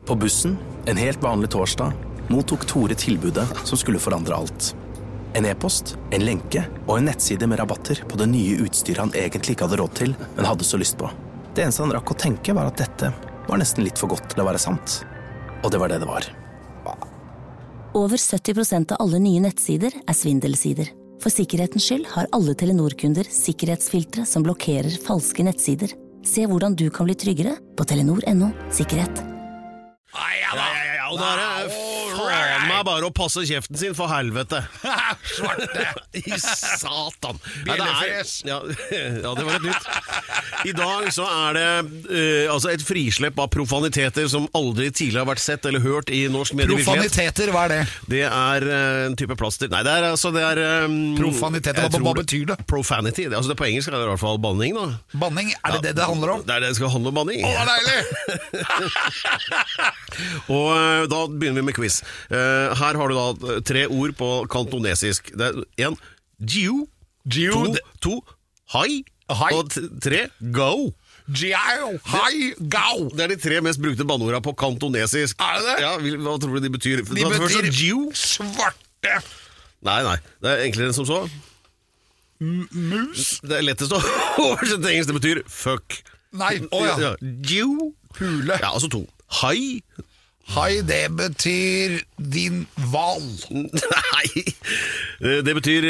På bussen, en helt vanlig torsdag, mottok Tore tilbudet som skulle forandre alt. En e-post, en lenke og en nettside med rabatter på det nye utstyret han egentlig ikke hadde råd til, men hadde så lyst på. Det eneste han rakk å tenke var at dette var nesten litt for godt til å være sant. Og det var det det var. Over 70% av alle nye nettsider er svindelsider. For sikkerhetens skyld har alle Telenor-kunder sikkerhetsfiltre som blokkerer falske nettsider. Se hvordan du kan bli tryggere på telenor.no/sikkerhet. Og da er det faen meg bare å passe kjeften sin, for helvete. Svarte! I satan. Bjellefres. Ja, det var et nytt. I dag så er det altså et frislepp av profaniteter som aldri tidligere har vært sett eller hørt i norsk medievirkelighet. Profaniteter, hva er det? Det er en type plaster. Nei, det er Profaniteter, hva betyr det? Profanity. Altså det på engelsk er det i hvert fall banning, da. Banning, er det det handler om? Det er det skal handle om banning. Å, deilig! Og da begynner vi med quiz. Her har du da 3 ord på kantonesisk. Det er 1, jiu, 2, hai, og 3, go. Jiao, hai, gao. Det er de 3 mest brukte banneordene på kantonesisk. Er det det? Ja, hva tror du de betyr? De betyr jiu. svarte. Nei, det er enklere enn som så. Mus? Det er lettest å oversette til engelsk, det betyr fuck. Nei, Ja, jiu. Pule. Ja, altså 2. Hai. Hai, det betyr din val. Nei, det betyr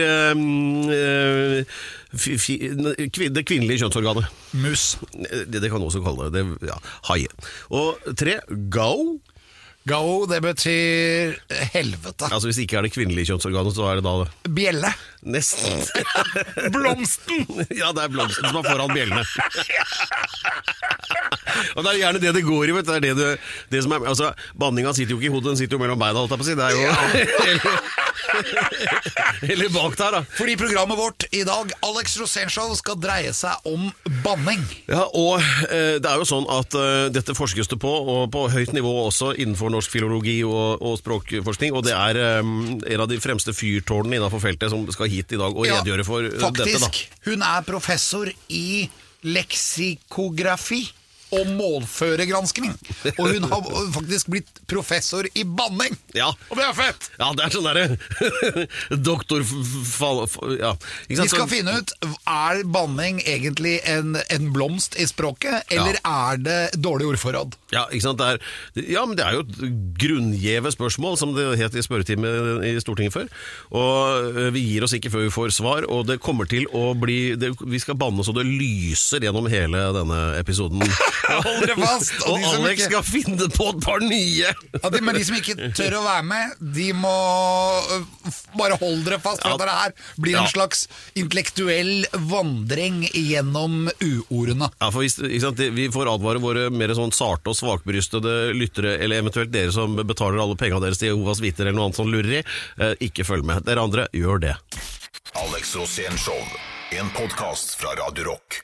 det kvinnelige kjønnsorganet. Mus. Det kan du også kalle det, ja, haie. Og 3, gao. Gao, det betyr helvete. Altså hvis det ikke er det kvinnelige kjønnsorganet, så er det da det. Bjelle. Nesten. Blomsten. Ja, det er blomsten som er foran bjellene. Og det er gjerne det går i, vet du. Det er det som er, altså, banninga sitter jo ikke i hodet, den sitter jo mellom beina, holdt jeg på å si. Det er jo eller bak der, da. Fordi programmet vårt i dag, Alex Rosénshow, skal dreie seg om banning. Ja, og det er jo sånn at dette forskes det på, og på høyt nivå også innenfor norsk filologi og språkforskning, og det er en av de fremste fyrtårnene innenfor feltet som skal hit i dag og redegjøre for dette, da. Faktisk, hun er professor i leksikografi og målføregranskning. Og hun har faktisk blitt professor i banning. Ja. Og det er fett! Ja, det er sånn der doktor... Ja. Vi skal finne ut, er banning egentlig en blomst i språket, eller er det dårlig ordforråd? Ja, ikke sant? Men det er jo et grunngjeve spørsmål, som det het i spørretime i Stortinget før. Og vi gir oss ikke før vi får svar, og det kommer til å bli... vi skal banne så det lyser gjennom hele denne episoden. Hold dere fast! Og Alex skal finne på et par nye. Ja, men de som ikke tør å være med, de må bare holde dere fast, for at det her blir en slags intellektuell vandring gjennom uordene. Ja, for ikke sant, vi får advare våre mer sånn sarte og svakbrystede lyttere, eller eventuelt dere som betaler alle pengene deres til Jehovas vitner eller noe annet som lurer i, ikke følg med. Dere andre, gjør det. Alex Rosénshow, en podcast fra Radio Rock.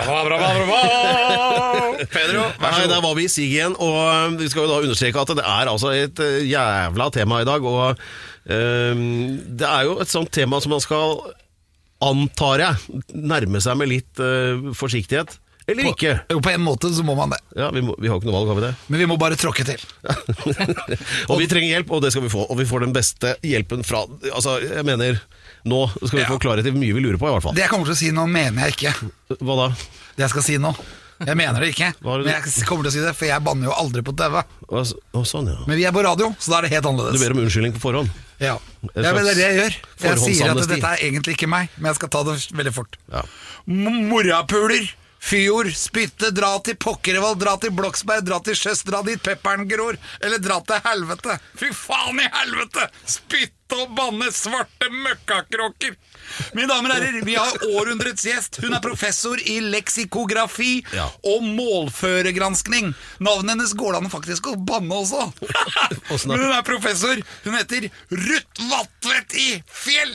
Pedro, Nei, der var vi i sig igjen, og vi skal jo da understreke at det er altså et jævla tema i dag, og det er jo et sånt tema som man skal, antar jeg, nærme seg med litt forsiktighet. Eller ikke? På en måte så må man det. Ja, vi har ikke noe valg, har vi det? Men vi må bare tråkke til. Og vi trenger hjelp, og det skal vi få. Og vi får den beste hjelpen fra... Altså, jeg mener, nå skal vi få klarhet i mye vi lurer på, i hvert fall. Det jeg kommer til å si nå, mener jeg ikke. Hva da? Det jeg skal si nå. Jeg mener det ikke, men jeg kommer til å si det, for jeg banner jo aldri på TV. Sånn, ja. Men vi er på radio, så da er det helt annerledes. Du ber om unnskyldning på forhånd? Ja, men det er det jeg gjør. Jeg sier at dette er egentlig ikke meg, men jeg skal ta det veldig fort. Ja. Morapuler! Fjord, spytte, dra til Pokkervoll, dra til Bloksberg, dra til Sjøs, dra dit pepperen gror, eller dra til helvete. Fy faen i helvete! Spytte og banne svarte møkkakråker. Mine damer og herrer, vi har århundrets gjest. Hun er professor i leksikografi og målføregranskning. Navnet hennes går an faktisk å banne også. Men hun er professor. Hun heter Ruth Vatvedt i Fjell.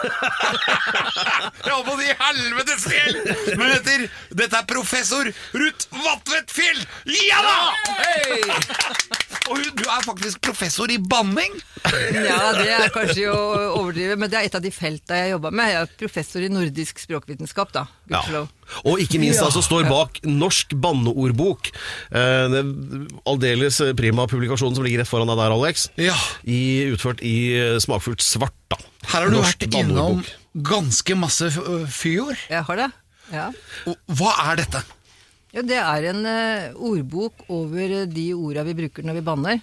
Jeg holder på de helvetes fjell. Men dette er professor Ruth Vatvedt Fjell. Ja da! Hei! Og du faktisk professor i banning? Ja, det kanskje å overdrive, men det et av de feltene jeg jobber med. Jeg professor i nordisk språkvitenskap, da. Ja. Og ikke minst altså står bak Norsk banneordbok. Aldeles prima publikasjonen som ligger rett foran deg der, Alex. Ja. Utført i smakfullt svart, da. Her har du Norsk vært innom banneordbok. ganske masse fyord. Jeg har det, ja. Hva dette? Ja, det en ordbok over de ordene vi bruker når vi banner.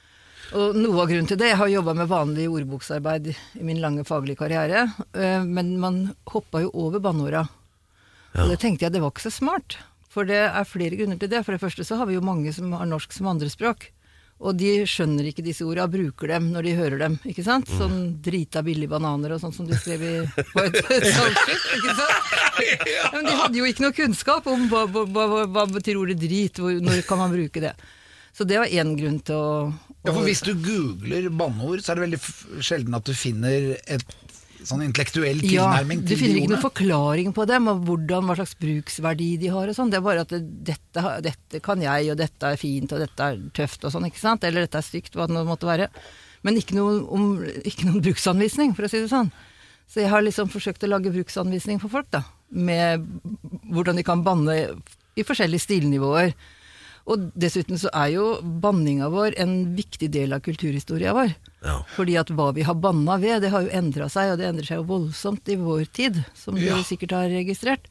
Og noe av grunnen til det, jeg har jobbet med vanlig ordboksarbeid i min lange faglige karriere, men man hoppet jo over banneorda. Og det tenkte jeg, det var ikke så smart. For det flere grunner til det. For det første så har vi jo mange som har norsk som andrespråk. Og de skjønner ikke disse ordene, bruker dem når de hører dem, ikke sant? Sånn drita billige bananer og sånt som de skrev på et salgskilt, ikke sant? Ja, men de hadde jo ikke noe kunnskap om hva betyr ordet drit, når kan man bruke det. Så det var en grunn til å... Ja, for hvis du googler banneord, så det veldig sjelden at du finner et sånn intellektuell tilnærming til de ordene. Du finner ikke noen forklaring på dem, og hva slags bruksverdi de har og sånn. Det bare at dette kan jeg, og dette fint, og dette tøft og sånn, ikke sant? Eller dette stygt, hva det nå måtte være. Men ikke noen bruksanvisning, for å si det sånn. Så jeg har liksom forsøkt å lage bruksanvisning for folk, da. Med hvordan de kan banne i forskjellige stilnivåer. Og dessuten så jo banninga vår en viktig del av kulturhistoria vår. Ja. Fordi at hva vi har banna ved, det har jo endret seg, og det endrer seg jo voldsomt i vår tid, som du sikkert har registrert.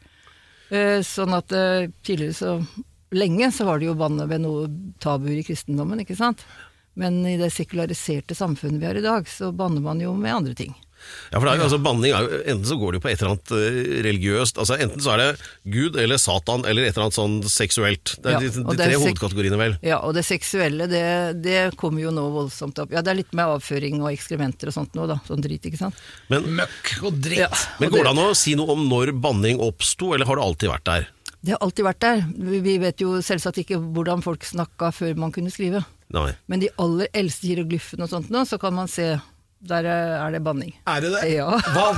Sånn at tidligere så lenge så var det jo banna ved noe tabuer i kristendommen, ikke sant? Men i det sekulariserte samfunnet vi har i dag, så banner man jo med andre ting. Ja, for altså, banning enten så går det jo på et eller annet religiøst, altså enten så det Gud eller Satan eller et eller annet sånn seksuelt. Det de tre hovedkategoriene vel. Ja, og det seksuelle, det kommer jo nå voldsomt opp. Ja, det litt med avføring og ekskrementer og sånt nå da, sånn drit, ikke sant? Men møkk og dritt. Ja, men går det an å si noe om når banning oppsto, eller har det alltid vært der? Det har alltid vært der. Vi vet jo selvsagt ikke hvordan folk snakket før man kunne skrive. Nei. Men de aller eldste hieroglyfene og sånt nå, så kan man se... Der det banning. Det det? Ja. Hva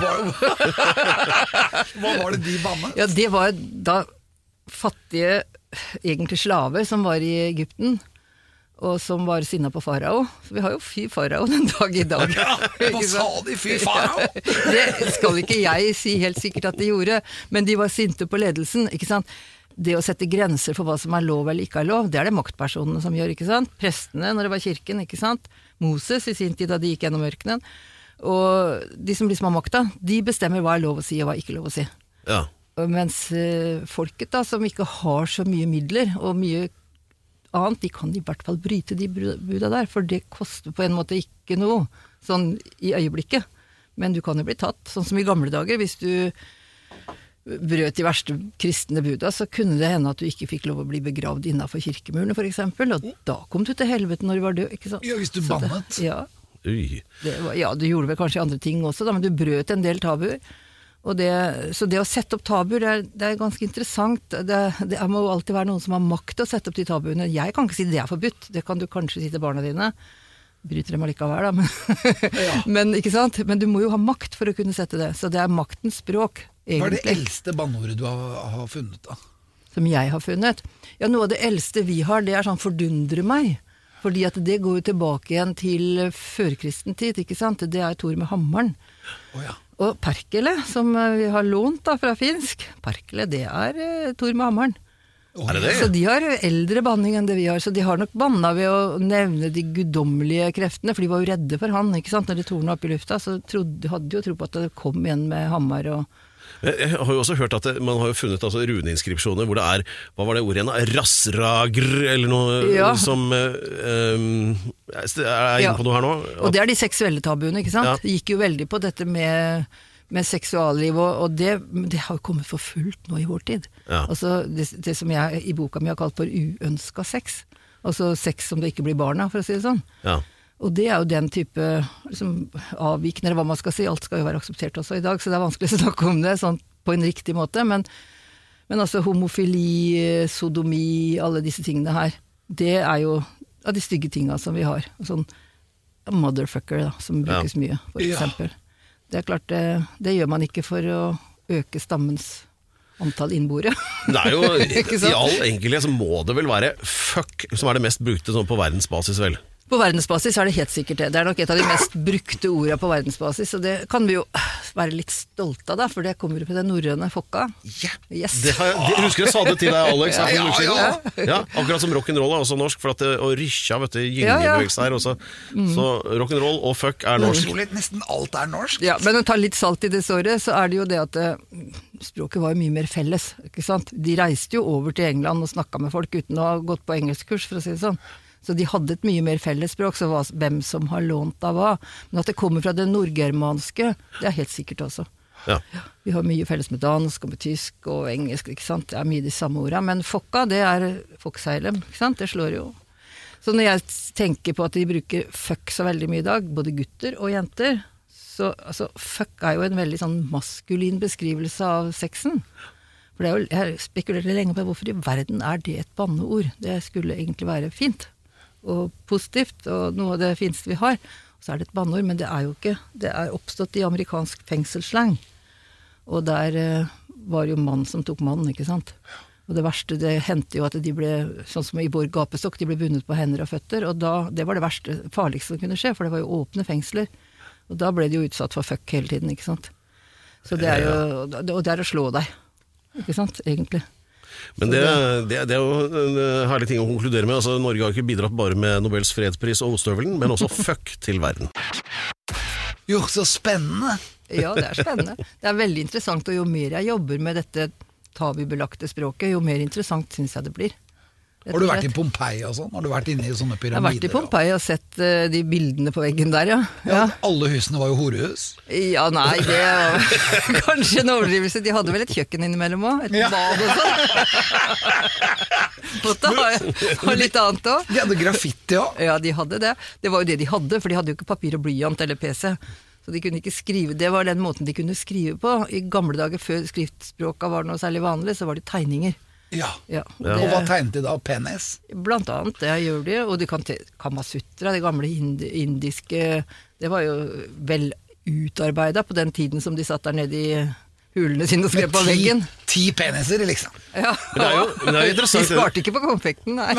var det de bannet? Ja, det var da fattige, egentlig slaver som var i Egypten, og som var sinna på farao. Så vi har jo fy farao den dag i dag. Ja, hva sa de fy farao? Det skal ikke jeg si helt sikkert at de gjorde, men de var sinte på ledelsen, ikke sant? Det å sette grenser for hva som lov eller ikke lov, det det maktpersonene som gjør, ikke sant? Prestene når det var kirken, ikke sant? Moses i sin tid da de gikk gjennom ørkenen. Og de som liksom har makta, de bestemmer hva lov å si og hva ikke lov å si. Ja. Mens folket da, som ikke har så mye midler og mye annet, de kan i hvert fall bryte de buda der, for det koster på en måte ikke noe, sånn i øyeblikket. Men du kan jo bli tatt, sånn som i gamle dager, hvis du brøt de verste kristne buda, så kunne det hende at du ikke fikk lov å bli begravd innenfor kirkemurene, for eksempel, og da kom du til helvete når du var død, ikke sant? Ja, hvis du bannet. Ja. Du gjorde vel kanskje andre ting også, da, men du brøt en del tabuer. Så det å sette opp tabuer, det ganske interessant. Det må jo alltid være noen som har makt til å sette opp de tabuene. Jeg kan ikke si det forbudt, det kan du kanskje si til barna dine. Bryter dem allikevel, da, men, men, ikke sant? Men du må jo ha makt for å kunne sette det, så det maktens språk. Egentlig. Hva det eldste banneordet du har funnet da? Som jeg har funnet? Ja, noe av det eldste vi har, det sånn fordundre meg. Fordi at det går jo tilbake igjen til førkristen tid, ikke sant? Det Tor med hammeren. Ja. Og perkele, som vi har lånt da fra finsk, perkele, det Tor med hammeren. Det? Så de har eldre banning enn det vi har, så de har nok banna ved å nevne de guddommelige kreftene, for de var jo redde for han, ikke sant? Når de tornet opp i lufta, så hadde jo tro på at det kom en med hammer og... Jeg har jo også hørt at man har jo funnet altså, runeinskripsjoner hvor det hva var det ordet igjen? Rasragr, eller noe som inne på noe her nå? Og det de seksuelle tabuene, ikke sant? Ja. Det gikk jo veldig på dette med seksualliv, og det har jo kommet for fullt nå i vår tid. Ja. Altså det som jeg i boka mi har kalt for uønsket sex. Altså sex som det ikke blir barn av, for å si det sånn. Ja. Og det jo den type liksom, avvikende, eller hva man skal si, alt skal jo være akseptert også i dag, så det vanskelig å snakke om det sånn, på en riktig måte, men altså homofili, sodomi, alle disse tingene her, det jo av de stygge tingene som vi har. Sånn motherfucker da, som brukes mye, for eksempel. Det klart, det gjør man ikke for å øke stammens antall innboere. Det er jo, Ikke sant? i all enkelhet så må det vel være fuck som er det mest brukte sånn på verdensbasis vel? På verdensbasis er det helt sikkert det. Det er nok et av de mest brukte ordene på verdensbasis, og det kan vi jo være litt stolte av da, for det kommer jo på den norrøne fokka. Ja, Yes. det husker jeg sa det til deg, Alex. Ja. Ja, akkurat som rock'n'roll er også norsk, for at det, og rysja, vet du, gyngebevegelse her også. Så rock'n'roll og fuck er norsk. Utrolig, nesten alt er norsk. Ja, men å ta litt salt i det såret, så er det jo det at språket var jo mye mer felles, ikke sant? De reiste jo over til England og snakket med folk uten å ha gått på engelskkurs, for å si det sånn. Så de hadde et mye mer fellesspråk, så hvem som har lånt av hva. Men at det kommer fra det nordgermanske, det er helt sikkert også. Ja. Vi har mye felles med dansk og med tysk og engelsk, ikke sant? Det er mye de samme ordene. Men fokka, det er fokkseilem, ikke sant? Det slår jo. Så når jeg tenker på at de bruker fuck så veldig mye i dag, både gutter og jenter, så altså, fuck er jo en veldig sånn maskulin beskrivelse av sexen. For det er jo, jeg spekulerte lenge på hvorfor i verden er det et banneord. Det skulle egentlig være fint og positivt, og noe av det fineste vi har. Og så er det et banneord, men det er jo ikke. Det er oppstått i amerikansk fengselsslang. Og der var jo mann som tok mann, ikke sant? Og det verste, det hendte jo at de ble, sånn som i vår gapestokk, de ble bundet på hender og føtter, og da, det var det verste, farligste som kunne skje, for det var jo åpne fengsler. Og da ble de jo utsatt for fuck hele tiden, ikke sant? Så det er jo, og det er å slå deg, ikke sant, egentlig. Men det er jo en herlig ting å konkludere med. Altså, Norge har ikke bidratt bare med Nobels fredspris og ostøvelen, men også fuck til verden. Jo, så spennende. Ja, det er spennende. Det er veldig interessant, og jo mer jeg jobber med dette tabubelagte språket, jo mer interessant synes jeg det blir. Har du vært i Pompeii og sånn? Har du vært inne i sånne pyramider? Jeg har vært i Pompeii og sett de bildene på veggen der, ja. Ja, alle husene var jo horehus. Ja, nei, det var kanskje en overdrivelse. De hadde vel et kjøkken innimellom også, et bad og sånn. Måtte ha litt annet også. De hadde graffiti også. Ja, de hadde det. Det var jo det de hadde, for de hadde jo ikke papir og blyant eller PC. Så de kunne ikke skrive, det var den måten de kunne skrive på. I gamle dager, før skriftspråket var noe særlig vanlig, så var det tegninger. Ja. Og Og hva tegnet de da? Penis? Blant annet, det gjør de, og de kan Kamasutra, det gamle indiske, det var jo vel utarbeidet på den tiden som de satt der nede i hulene sine og skrev på veggen. 10 peniser, liksom. Ja. Men det er jo interessant. De sparte ikke på konfekten, nei.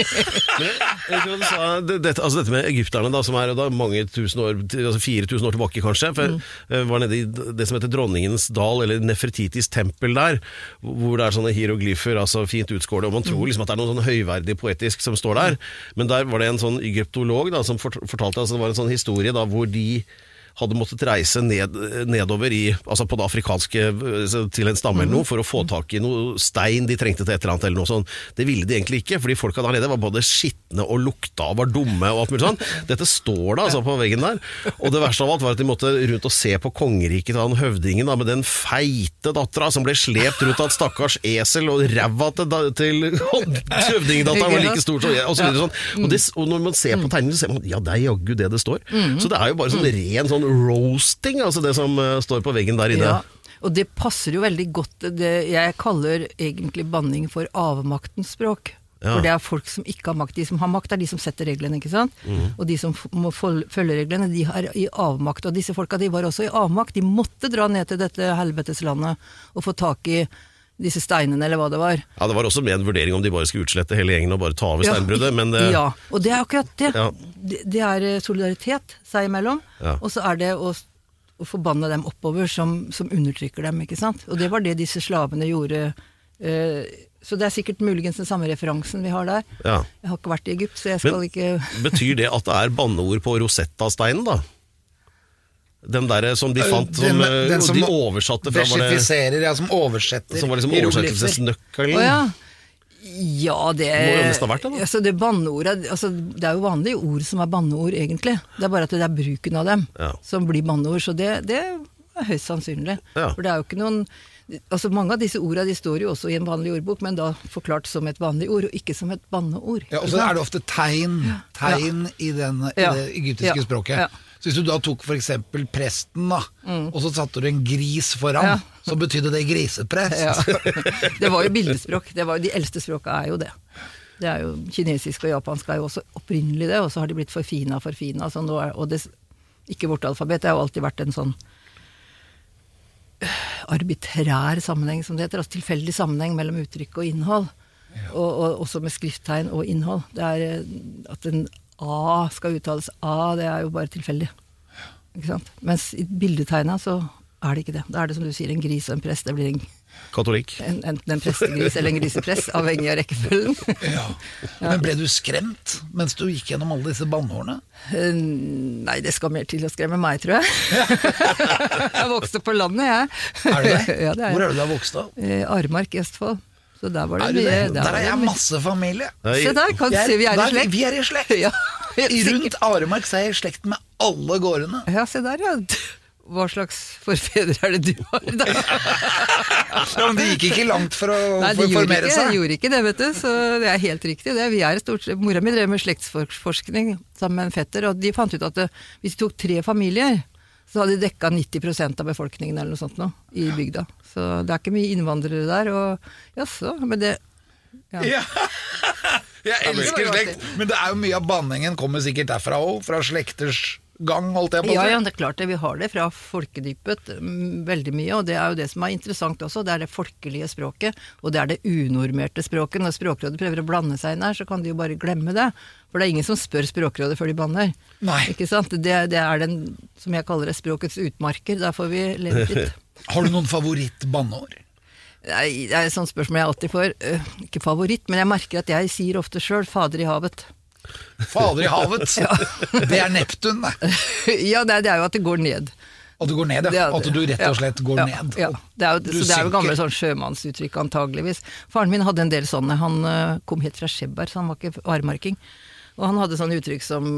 Jeg tror du sa, dette med egypterne da, som er da mange tusen år, altså 4000 år tilbake kanskje, for jeg var nede i det som heter Dronningens dal, eller Nefertitis tempel der, hvor det er sånne hieroglyfer, altså fint utskåret, og man tror liksom at det er noe sånn høyverdig poetisk som står der, men der var det en sånn egyptolog da, som fortalte, altså det var en sånn historie da, hvor de hadde måttet reise nedover altså på det afrikanske til en stamme eller noe, for å få tak i noe stein de trengte til et eller annet eller noe sånt. Det ville de egentlig ikke, fordi folka der nede var både skittne og lukta og var dumme og alt mulig sånn. Dette står da altså på veggen der. Og det verste av alt var at de måtte rundt og se på kongeriket til han høvdingen da, med den feite dattera som ble slept rundt av et stakkars esel, og ræva til høvdingdatteren var like stort og så videre sånn. Og når man ser på tegningen, så ser man, ja, det er jaggu det står. Så det er jo bare sånn ren sånn roasting, altså det som står på veggen der inne. Ja, og det passer jo veldig godt. Jeg kaller egentlig banning for avmaktens språk. Ja. For det er folk som ikke har makt. De som har makt er de som setter reglene, ikke sant? Og de som må følge reglene, de er i avmakt. Og disse folka, de var også i avmakt. De måtte dra ned til dette helveteslandet og få tak i disse steinene, eller hva det var. Ja, det var også med en vurdering om de bare skulle utslette hele gjengen og bare ta over steinbruddet, men ja, og det er akkurat det. Ja. Det er solidaritet seg imellom, og så er det å forbanne dem oppover som undertrykker dem, ikke sant? Og det var det disse slavene gjorde. Så det er sikkert muligens den samme referansen vi har der. Ja. Jeg har ikke vært i Egypt, så jeg skal ikke... Betyr det at det er banneord på Rosetta-steinen da? Den der som de fant, som de oversatte fra, Dechifiserer, ja, som oversetter. Som var liksom oversettelsesnøkkelen. Ja, det må jo nesten ha vært det da. Altså det banneordet, altså det er jo vanlige ord som er banneord egentlig. Det er bare at det er bruken av dem som blir banneord, så det er høyst sannsynlig. Ja. For det er jo ikke noen... Altså mange av disse ordene, de står jo også i en vanlig ordbok, men da forklart som et vanlig ord, og ikke som et banneord. Ja, og så er det ofte tegn i det egyptiske språket. Ja. Så hvis du da tok for eksempel presten da, og så satte du en gris foran, så betydde det griseprest. Ja. Det var jo bildespråk, de eldste språkene er jo det. Det er jo kinesisk og japansk er jo også opprinnelig det, og så har de blitt forfina. Altså og det, ikke vårt alfabet, det har jo alltid vært en sånn arbitrær sammenheng, som det heter, altså tilfeldig sammenheng mellom uttrykk og innhold, og også med skrifttegn og innhold. Det at en A skal uttales A, det jo bare tilfeldig. Ikke sant? Mens i bildetegnet så det ikke det. Da det som du sier, en gris og en prest, det blir Katolikk. Enten en prestegris eller en grisepress, avhengig av rekkefølgen. Ja. Men ble du skremt mens du gikk gjennom alle disse bandhårene? Nei, det skal mer til å skremme meg, tror jeg. Jeg vokste på landet, jeg. Det det? Ja, det Hvor du da vokst av? Armark i Østfold. Så der var det det? mye. Der jeg masse familie. Se der, kan du se, vi i slekt. Vi i slekt. Ja, rundt Armark så jeg i slekt med alle gårdene. Ja, se der, ja. Hva slags forfedre det du har da? Ja, men det gikk ikke langt for å formere seg. Nei, de gjorde ikke det, vet du, så det helt riktig. Vi mora mi drev med slektsforskning sammen med en fetter, og de fant ut at hvis de tok 3 familier, så hadde de dekket 90% av befolkningen eller noe sånt nå, i bygda. Så det ikke mye innvandrere der, og jaså, men det... Ja. Jeg elsker slekt, men det jo mye av banningen kommer sikkert derfra også, fra slekters gang, holdt jeg på å si. Ja, det klart det. Vi har det fra folkedypet veldig mye, og det jo det som interessant også. Det folkelige språket, og det det unormerte språket. Når Språkrådet prøver å blande seg inn her, så kan de jo bare glemme det. For det ingen som spør Språkrådet før de banner. Nei. Ikke sant? Det den, som jeg kaller det, språkets utmarker. Der får vi leve litt. Har du noen favoritt-banneord? Nei, det et sånt spørsmål jeg alltid får. Ikke favoritt, men jeg merker at jeg sier ofte selv Fader i havet. Fader i havet? Ja. Det Neptun, det. Ja, det jo at det går ned. At du går ned, ja. At du rett og slett går ned. Ja. Så det jo gamle sånn sjømannsuttrykk antageligvis. Faren min hadde en del sånne. Han kom helt fra Skjebberg, så han var ikke armarking. Og han hadde sånne uttrykk som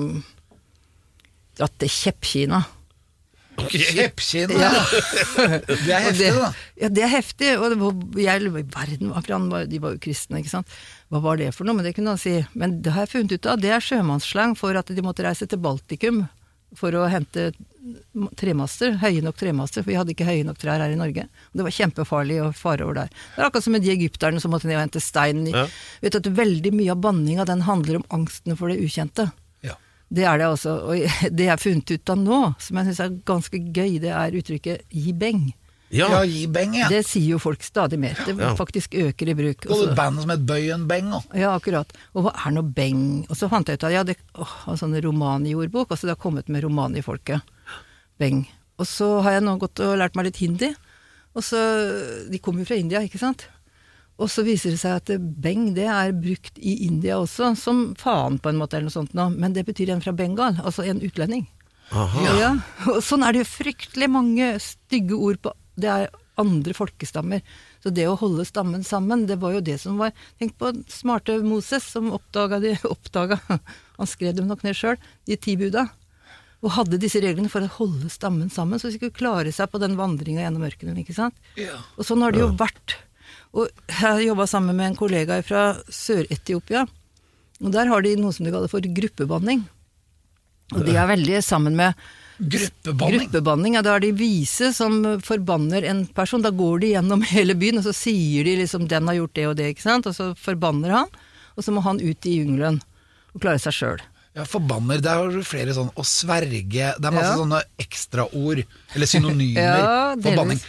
at det kjeppkina. Kjeppkina? Ja. Det heftig, da. Ja, det heftig. Og verden var fra de var jo kristne, ikke sant? Hva var det for noe? Men det kunne han si. Men det har jeg funnet ut av. Det sjømannsslang for at de måtte reise til Baltikum for å hente tremaster, høye nok tremaster, for vi hadde ikke høye nok trær her i Norge. Det var kjempefarlig å fare over der. Det akkurat som med de egypterne som måtte ned og hente stein. Ja. Vet du at veldig mye av banninga, den handler om angsten for det ukjente. Ja. Det det også. Og det jeg funnet ut av nå, som jeg synes ganske gøy, det uttrykket «gi beng». Ja, gi beng, ja. Det sier jo folk stadig mer. Det faktisk øker i bruk. Og det band som bøy en beng også. Ja, akkurat. Og hva nå beng? Og så fant jeg ut at en sånn romani-ordbok, og så det har kommet med romani-folket. Beng. Og så har jeg nå gått og lært meg litt hindi. Og så, de kommer jo fra India, ikke sant? Og så viser det seg at beng, det brukt i India også, som faen på en måte eller noe sånt nå. Men det betyr en fra Bengal, altså en utlending. Aha. Ja. Og sånn det jo fryktelig mange stygge ord på det andre folkestammer. Så det å holde stammen sammen, det var jo det som var... Tenk på smarte Moses som oppdaget, han skrev dem nok ned selv, de 10 buda, og hadde disse reglene for å holde stammen sammen, så de skulle klare seg på den vandringen gjennom ørkenen, ikke sant? Ja. Og sånn har det jo vært. Og jeg jobbet sammen med en kollega fra Sør-Etiopia, og der har de noe som de kaller for gruppebanning. Og de veldig sammen med Gruppebanning, ja, da de vise som forbanner en person, da går de gjennom hele byen, og så sier de liksom, den har gjort det og det, ikke sant? Og så forbanner han, og så må han ut i jungelen og klare seg selv. Ja, forbanner, der har du flere sånn, å sverge, det masse sånne ekstra ord, eller synonymer for banning.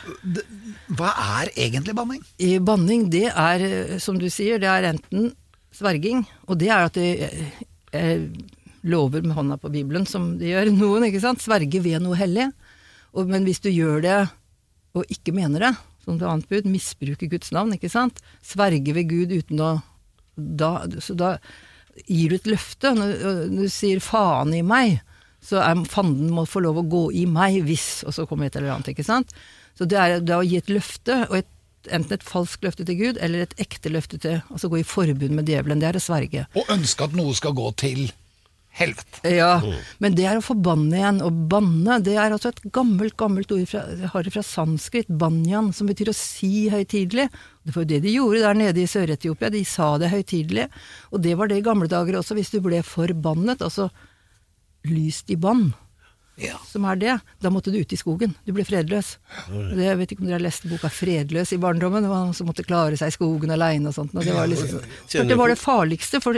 Hva egentlig banning? Banning, det som du sier, det enten sverging, og det at det lover med hånda på Bibelen, som de gjør noen, ikke sant? Sverge ved noe hellig. Men hvis du gjør det, og ikke mener det, som det annet bud, misbruker Guds navn, ikke sant? Sverge ved Gud uten å... Så da gir du et løfte. Når du sier faen i meg, så fanden må få lov å gå i meg hvis, og så kommer et eller annet, ikke sant? Så det å gi et løfte, og enten et falskt løfte til Gud, eller et ekte løfte til, altså gå i forbund med djevelen, det å sverge. Og ønske at noe skal gå til helvete. Ja, men det å forbanne igjen, og banne, det altså et gammelt ord jeg har det fra sanskrit, banyan, som betyr å si høytidelig. Det var jo det de gjorde der nede i Sør-Etiopia, de sa det høytidelig, og det var det i gamle dager også, hvis du ble forbannet, altså lyst i bann, som det, da måtte du ut i skogen, du ble fredløs. Det, jeg vet ikke om dere har lest boka Fredløs i barndommen, det var han som måtte klare seg i skogen alene og sånt, og det var liksom, det var det farligste, for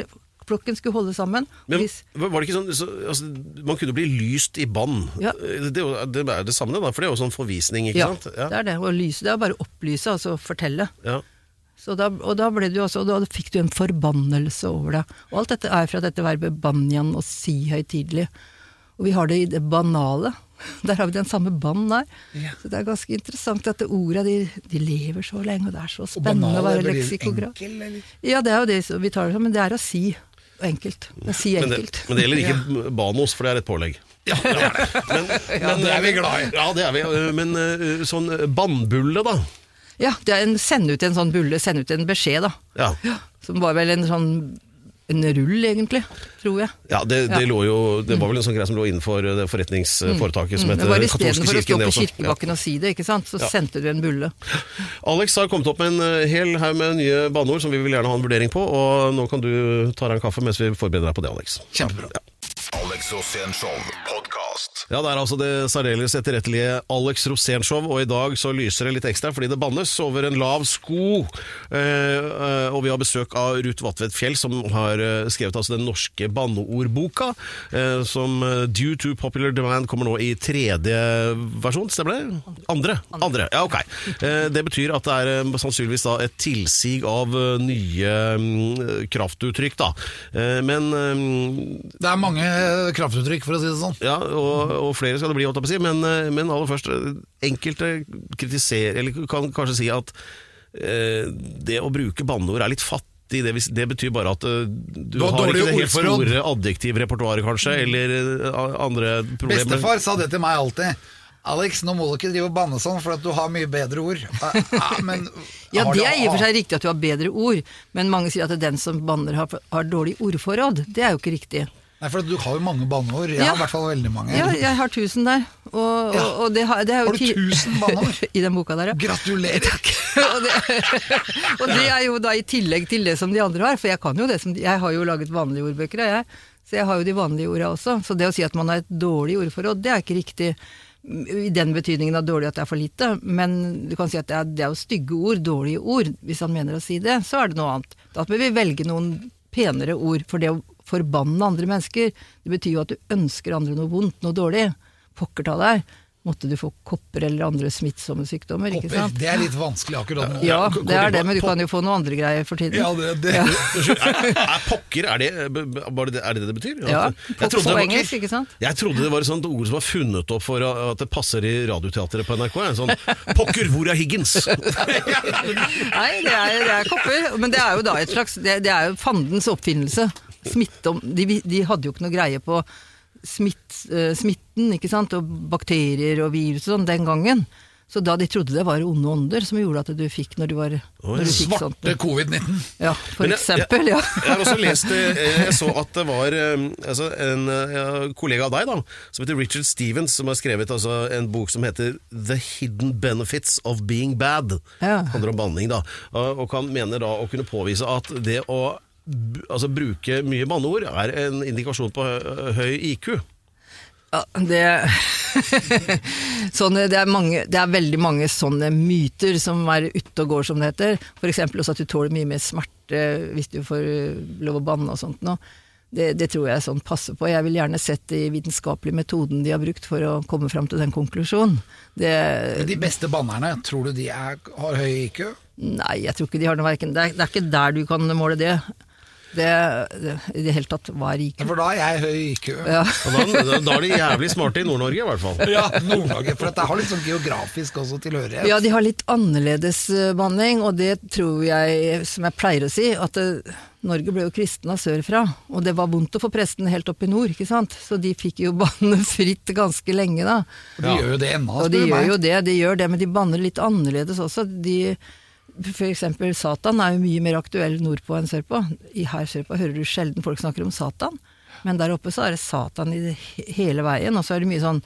flokken skulle holde sammen. Men var det ikke sånn, altså, man kunne bli lyst i band. Ja. Det er det samme da, for det er jo sånn forvisning, ikke sant? Ja, det er det. Og lyse, det er bare opplyse, altså fortelle. Ja. Og da ble det jo også, da fikk du en forbannelse over det. Og alt dette er fra dette verbet banyan og si høytidelig. Og vi har det i det banale. Der har vi den samme band der. Ja. Så det er ganske interessant at det ordet, de lever så lenge, og det er så spennende å være leksikograf. Ja, det er jo det vi tar det som, men det er å si enkelt. Å si enkelt. Men det gjelder ikke banos, for det er et pålegg. Ja, det er det. Men det er vi glad i. Ja, det er vi. Men sånn bandbulle da? Ja, det er send ut en sånn bulle, send ut en beskjed da. Ja. Som var vel en rull egentlig, tror jeg. Ja, det lå jo, det var vel en sånn greie som lå innenfor det forretningsforetaket som heter Katolske kirken. Det var i stedet for å stå på kirkebakken og si det, ikke sant? Så sendte du en bulle. Alex har kommet opp med en hel haug med nye banneord som vi vil gjerne ha en vurdering på, og nå kan du ta deg en kaffe mens vi forbereder deg på det, Alex. Kjempebra. Ja. Alex Rosén Show podcast. Ja, det er altså det særdeles etterrettelige Alex Rosén Show, og i dag så lyser det litt ekstra fordi det bannes over en lav sko. Og vi har besøk av Ruth Vatvedt Fjell, som har skrevet altså den norske banneordboka, som due to popular demand kommer nå i 3. versjon, stemmer det? Andre, ja, ok. Det betyr at det er sannsynligvis da et tilsig av nye kraftuttrykk da. Men det er mange kraftuttrykk, for å si det sånn. Ja, og flere skal det bli, holdt jeg på å si, men aller først, enkelte kritiserer, eller kan kanskje si at det å bruke banneord er litt fattig. Det betyr bare at du har ikke det helt store adjektivrepertoaret kanskje, eller andre problemer. Bestefar sa det til meg alltid. Alex, nå må du ikke drive og banne sånn, for at du har mye bedre ord. Men, ja, det er i og for seg riktig at du har bedre ord, men mange sier at den som banner har dårlig ordforråd. Det er jo ikke riktig. Nei, for du har jo mange banneord. Jeg har i hvert fall veldig mange. Ja, jeg har 1000 der. Og det er jo har du 1000 banneord? I den boka der, ja. Gratulerer! og det er jo da i tillegg til det som de andre har, for jeg kan jo det jeg har jo laget vanlige ordbøker, så jeg har jo de vanlige ordene også. Så det å si at man har et dårlig ordforråd, det er ikke riktig i den betydningen av dårlig at det er for lite, men du kan si at det er jo stygge ord, dårlige ord. Hvis han mener å si det, så er det noe annet. Da må vi velge noen penere ord, for det å forbanne andre mennesker, det betyr jo at du ønsker andre noe vondt, noe dårlig. Pokker ta deg. Måtte du få kopper eller andre smittsomme sykdommer, ikke sant? Det er litt vanskelig akkurat nå. Ja, det er det, men du kan jo få noen andre greier for tiden. Ja, det. Er pokker, er det det betyr? Ja, pokker på engelsk, ikke sant? Jeg trodde det var et sånt ord som var funnet opp for at det passer i radioteateret på NRK. Sånn, pokker, hvor er Higgins? Nei, det er kopper, men det er jo da et slags, det er jo fandens oppfinnelse. De hadde jo ikke noe greie på smitten, ikke sant, og bakterier og virus og sånn den gangen. Så da de trodde det var onde ånder som gjorde at du fikk når du fikk svarte sånt. covid-19. Ja, for eksempel, ja. Jeg har også lest, jeg så at det var en kollega av deg da, som heter Richard Stevens, som har skrevet en bok som heter The Hidden Benefits of Being Bad. Ja. Det handler om banning da, og han mener da å kunne påvise at det å bruke mye banneord er en indikasjon på høy IQ. Ja, det er veldig mange sånne myter som er ute og går, som det heter. For eksempel også at du tåler mye mer smerte hvis du får lov å banne og sånt nå. Det tror jeg sånn passer på. Jeg vil gjerne sett de vitenskapelige metoden de har brukt for å komme frem til den konklusjonen. De beste bannerne, tror du de har høy IQ? Nei, jeg tror ikke de har noe verken. Det er ikke der du kan måle det. I det hele tatt var IQ. For da er jeg høy IQ. Ja. Da er de jævlig smarte i Nord-Norge i hvert fall. Ja, Nord-Norge, for det har litt sånn geografisk også tilhørighet. Ja, de har litt annerledes banning, og det tror jeg, som jeg pleier å si, at Norge ble jo kristna sørfra, og det var vondt å få presten helt opp i nord, ikke sant? Så de fikk jo banne fritt ganske lenge da. Og de gjør jo det ennå, og de gjør det, men de banner litt annerledes også. For eksempel Satan er jo mye mer aktuell nordpå enn sørpå. Her sørpå hører du sjelden folk snakker om Satan, men der oppe så er det Satan i hele veien, og så er det mye sånn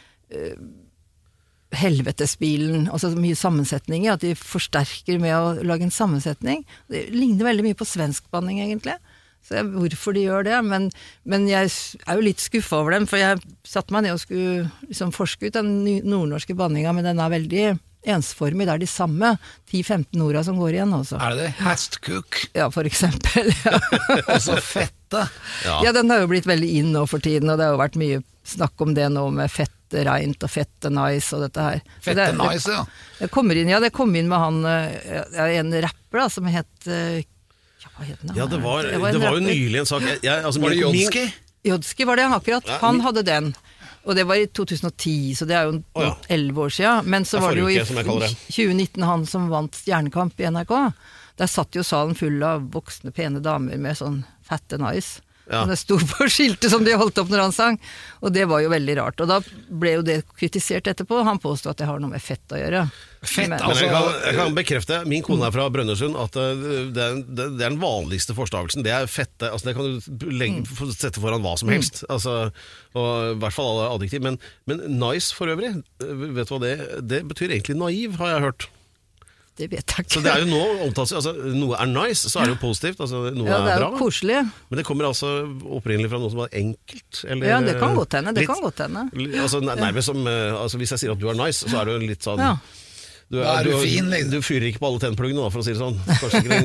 helvetesbilen, altså mye sammensetninger, at de forsterker med å lage en sammensetning. Det ligner veldig mye på svenskbanning egentlig. Så hvorfor de gjør det, men jeg er jo litt skuffa over dem, for jeg satte meg ned og skulle liksom forske ut den nordnorske banninga, men den er veldig ensformig, det er de samme 10-15 orda som går igjen også. Er det? Hestkuk. Ja, for eksempel. Ja. Og så fette. Ja, den har jo blitt veldig inn nå for tiden, og det har jo vært mye snakk om det nå med fette reint og fette nice og dette her. Fette nice, ja. Det kom inn med han, en rapper da, som het, hva het den? Ja, det var jo nylig en sak. Var det Jodski? Jodski var det, akkurat. Han hadde den. Og det var i 2010, så det er jo 11 år siden. Men så var det jo i 2019 han som vant Stjernekamp i NRK. Der satt jo salen full av voksne, pene damer med sånn fette nice. Ja. Det sto på skiltet som de holdt opp når han sang, og det var jo veldig rart. Og da ble jo det kritisert etterpå, han påstod at det har noe med fett å gjøre. Fett, men jeg kan bekrefte, min kone er fra Brønnøysund, at det er den vanligste forstavelsen, det er fette, altså det kan du sette foran hva som helst, altså, og i hvert fall alle adjektiv, men nice for øvrig, vet du hva det betyr egentlig naiv, har jeg hørt. Det vet jeg ikke. Så det er jo nå omtalt, altså noe er nice, så er det jo positivt, altså noe det er bra. Jo koselig. Men det kommer altså opprinnelig fra noe som er enkelt, eller... Ja, det kan godt hende, Altså, nærmest som, altså hvis jeg sier at du er nice, så er det jo litt sånn... Ja. Du fyrer ikke på alle tennpluggene da, for å si det sånn. Kanskje ikke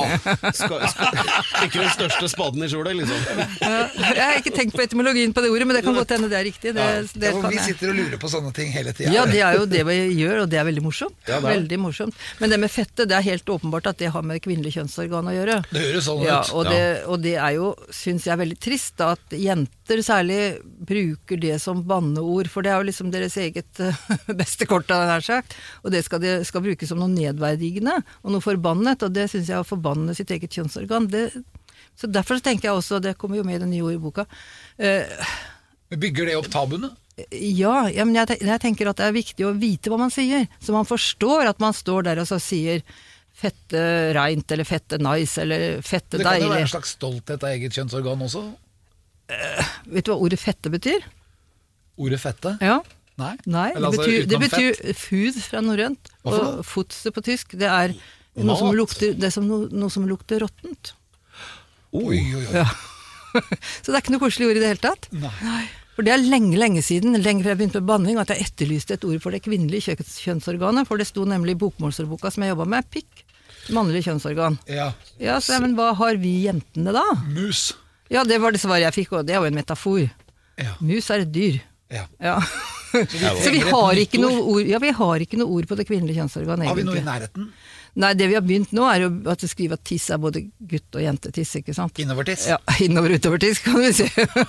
den største spaden i skjulet, liksom. Jeg har ikke tenkt på etymologien på det ordet, men det kan godt hende det er riktig. Vi sitter og lurer på sånne ting hele tiden. Ja, det er jo det vi gjør, og det er veldig morsomt. Veldig morsomt. Men det med fette, det er helt åpenbart at det har med kvinnelig kjønnsorgan å gjøre. Det høres sånn ut. Ja, og det er jo, synes jeg, veldig trist da, at jenter særlig bruker det som banneord, for det er jo liksom deres eget beste kort av det her sagt, og det skal brukes som noe nedverdigende og noe forbannet, og det synes jeg å forbanne sitt eget kjønnsorgan. Så derfor så tenker jeg også, det kommer jo med i den nye ordboka. Bygger det opp tabuene? Ja, men jeg tenker at det er viktig å vite hva man sier, så man forstår at man står der og så sier fette reint, eller fette nice, eller fette deilig. Det kan jo være en slags stolthet av eget kjønnsorgan også. Vet du hva ordet fette betyr? Ordet fette? Ja. Nei, det betyr food fra norrønt, og fotse på tysk, det er noe som lukter råttent. Oi. Ja. Så det er ikke noe koselig ord i det hele tatt. Nei. For det er lenge siden, lenge før jeg begynte med banning, at jeg etterlyste et ord for det kvinnelige kjønnsorganet, for det sto nemlig i bokmålsordboka som jeg jobbet med, pikk, mannlig kjønnsorgan. Ja, men hva har vi jentene da? Mus. Ja, det var det svaret jeg fikk, og det er jo en metafor. Ja. Mus er et dyr. Ja. Så vi har ikke noe ord på det kvinnelige kjønnsorgan egentlig. Har vi noe i nærheten? Nei, det vi har begynt nå er jo at vi skriver at tiss er både gutt og jentetiss, ikke sant? Innovertiss? Ja, innover-utover-tiss kan vi si.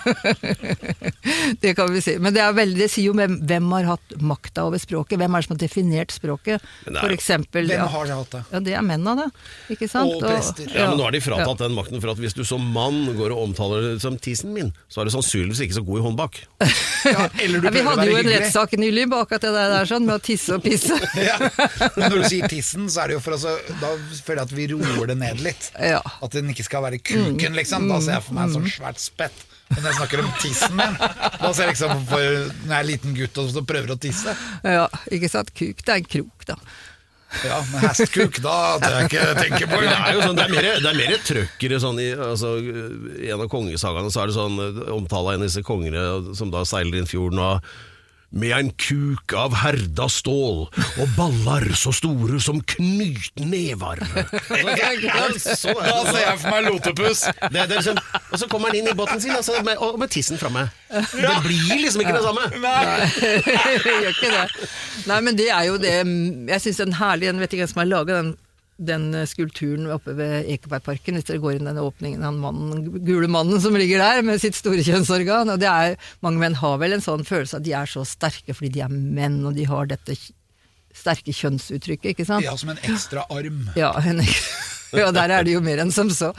Det kan vi si. Men det sier jo hvem har hatt makta over språket, hvem er det som har definert språket, for eksempel. Hvem har det hatt det? Ja, det er mennene det, ikke sant? Og prester. Ja, men nå har de fratatt den makten, for at hvis du som mann går og omtaler det som tissen min, så er det sannsynligvis ikke så god i håndbak. Vi hadde jo en rettssak nylig bak at det der sånn, med å tisse og pisse. Men når du sier tissen, så er det jo da føler jeg at vi roer det ned litt. At den ikke skal være kuken, liksom. Da ser jeg for meg en sånn svært spett. Men når jeg snakker om tissen min, da ser jeg liksom for når jeg er en liten gutt og prøver å tisse. Ja, ikke sant? Kuk, det er en krok, da. Ja, men hestkuk, da tør jeg ikke tenke på. Det er jo sånn, det er mer trøkkere sånn i en av kongesagene, så er det sånn omtale av en av disse kongere som da seiler inn fjorden og med en kuk av herda stål og ballar så store som knytnevar. Da ser jeg for meg Lotepus. Liksom, og så kommer han inn i båten sin og med tissen framme. Det blir liksom ikke det samme. Nei, det gjør ikke det. Nei, men det er jo det. Jeg synes den herlige, vet ikke hvem som har laget den skulpturen oppe ved Ekebergparken, hvis dere går inn den åpningen, gule mannen som ligger der med sitt store kjønnsorgan, og mange menn har vel en sånn følelse at de er så sterke fordi de er menn, og de har dette sterke kjønnsuttrykket, ikke sant? Ja, som en ekstra arm. Ja, ja, der er det jo mer enn som så.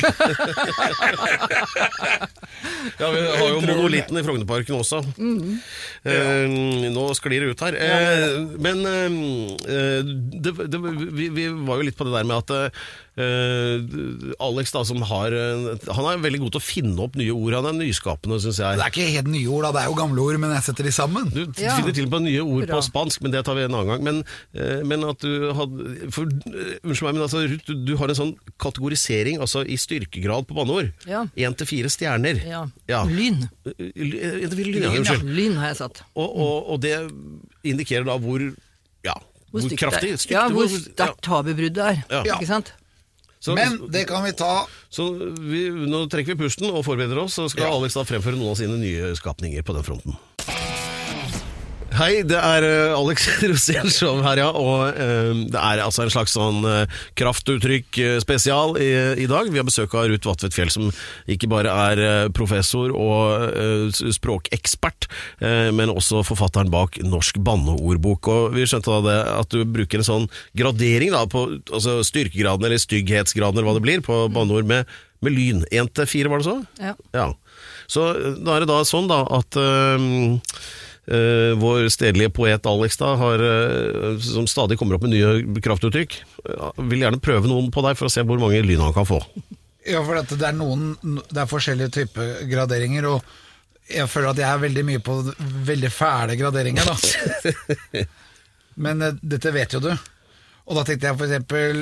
Ja, vi har jo monolitten i Frognerparken også. Nå sklir det ut her. Men vi var jo litt på det der med at Alex da, som han er veldig god til å finne opp nye ord. Han er nyskapende, synes jeg. Det er ikke helt nye ord da, det er jo gamle ord, men jeg setter de sammen. Du finner til på nye ord på spansk, men det tar vi en annen gang. Men at du hadde, unnskyld meg, men altså, Ruth, du har en sånn kategorisering altså i styrkegrad på banneord. 1 til 4 stjerner. Lyn. 1 til 4 lyn, unnskyld. Lyn har jeg satt. Og det indikerer da hvor Hvor stygt kraftig, det er. stygt, Ja, hvor hvor- sterkt tabubruddet er. Ja. Ikke sant? Så, Men det kan vi ta. så nå trekker vi pusten og forbereder oss, så skal Alex da fremføre noen av sine nye skapninger på den fronten. Hei, det er Alex Rosén Show her, ja, og det er altså en slags sånn kraftuttrykk spesial i dag. Vi har besøk av Ruth Vatvedt Fjell, som ikke bare er professor og språkekspert, men også forfatteren bak Norsk banneordbok. Og vi skjønte da det at du bruker en sånn gradering da, på altså styrkegraden eller stygghetsgraden, eller hva det blir, på banneord med lyn. 1 til 4, var det så? Ja. Så da er det da sånn da at vår stedlige poet Alex da har, som stadig kommer opp med nye kraftuttrykk, vil gjerne prøve noen på deg for å se hvor mange lyn han kan få. Ja, for det er forskjellige typer graderinger, og jeg føler at jeg er veldig mye på veldig fæle graderinger da. Men dette vet jo du. Og da tenkte jeg for eksempel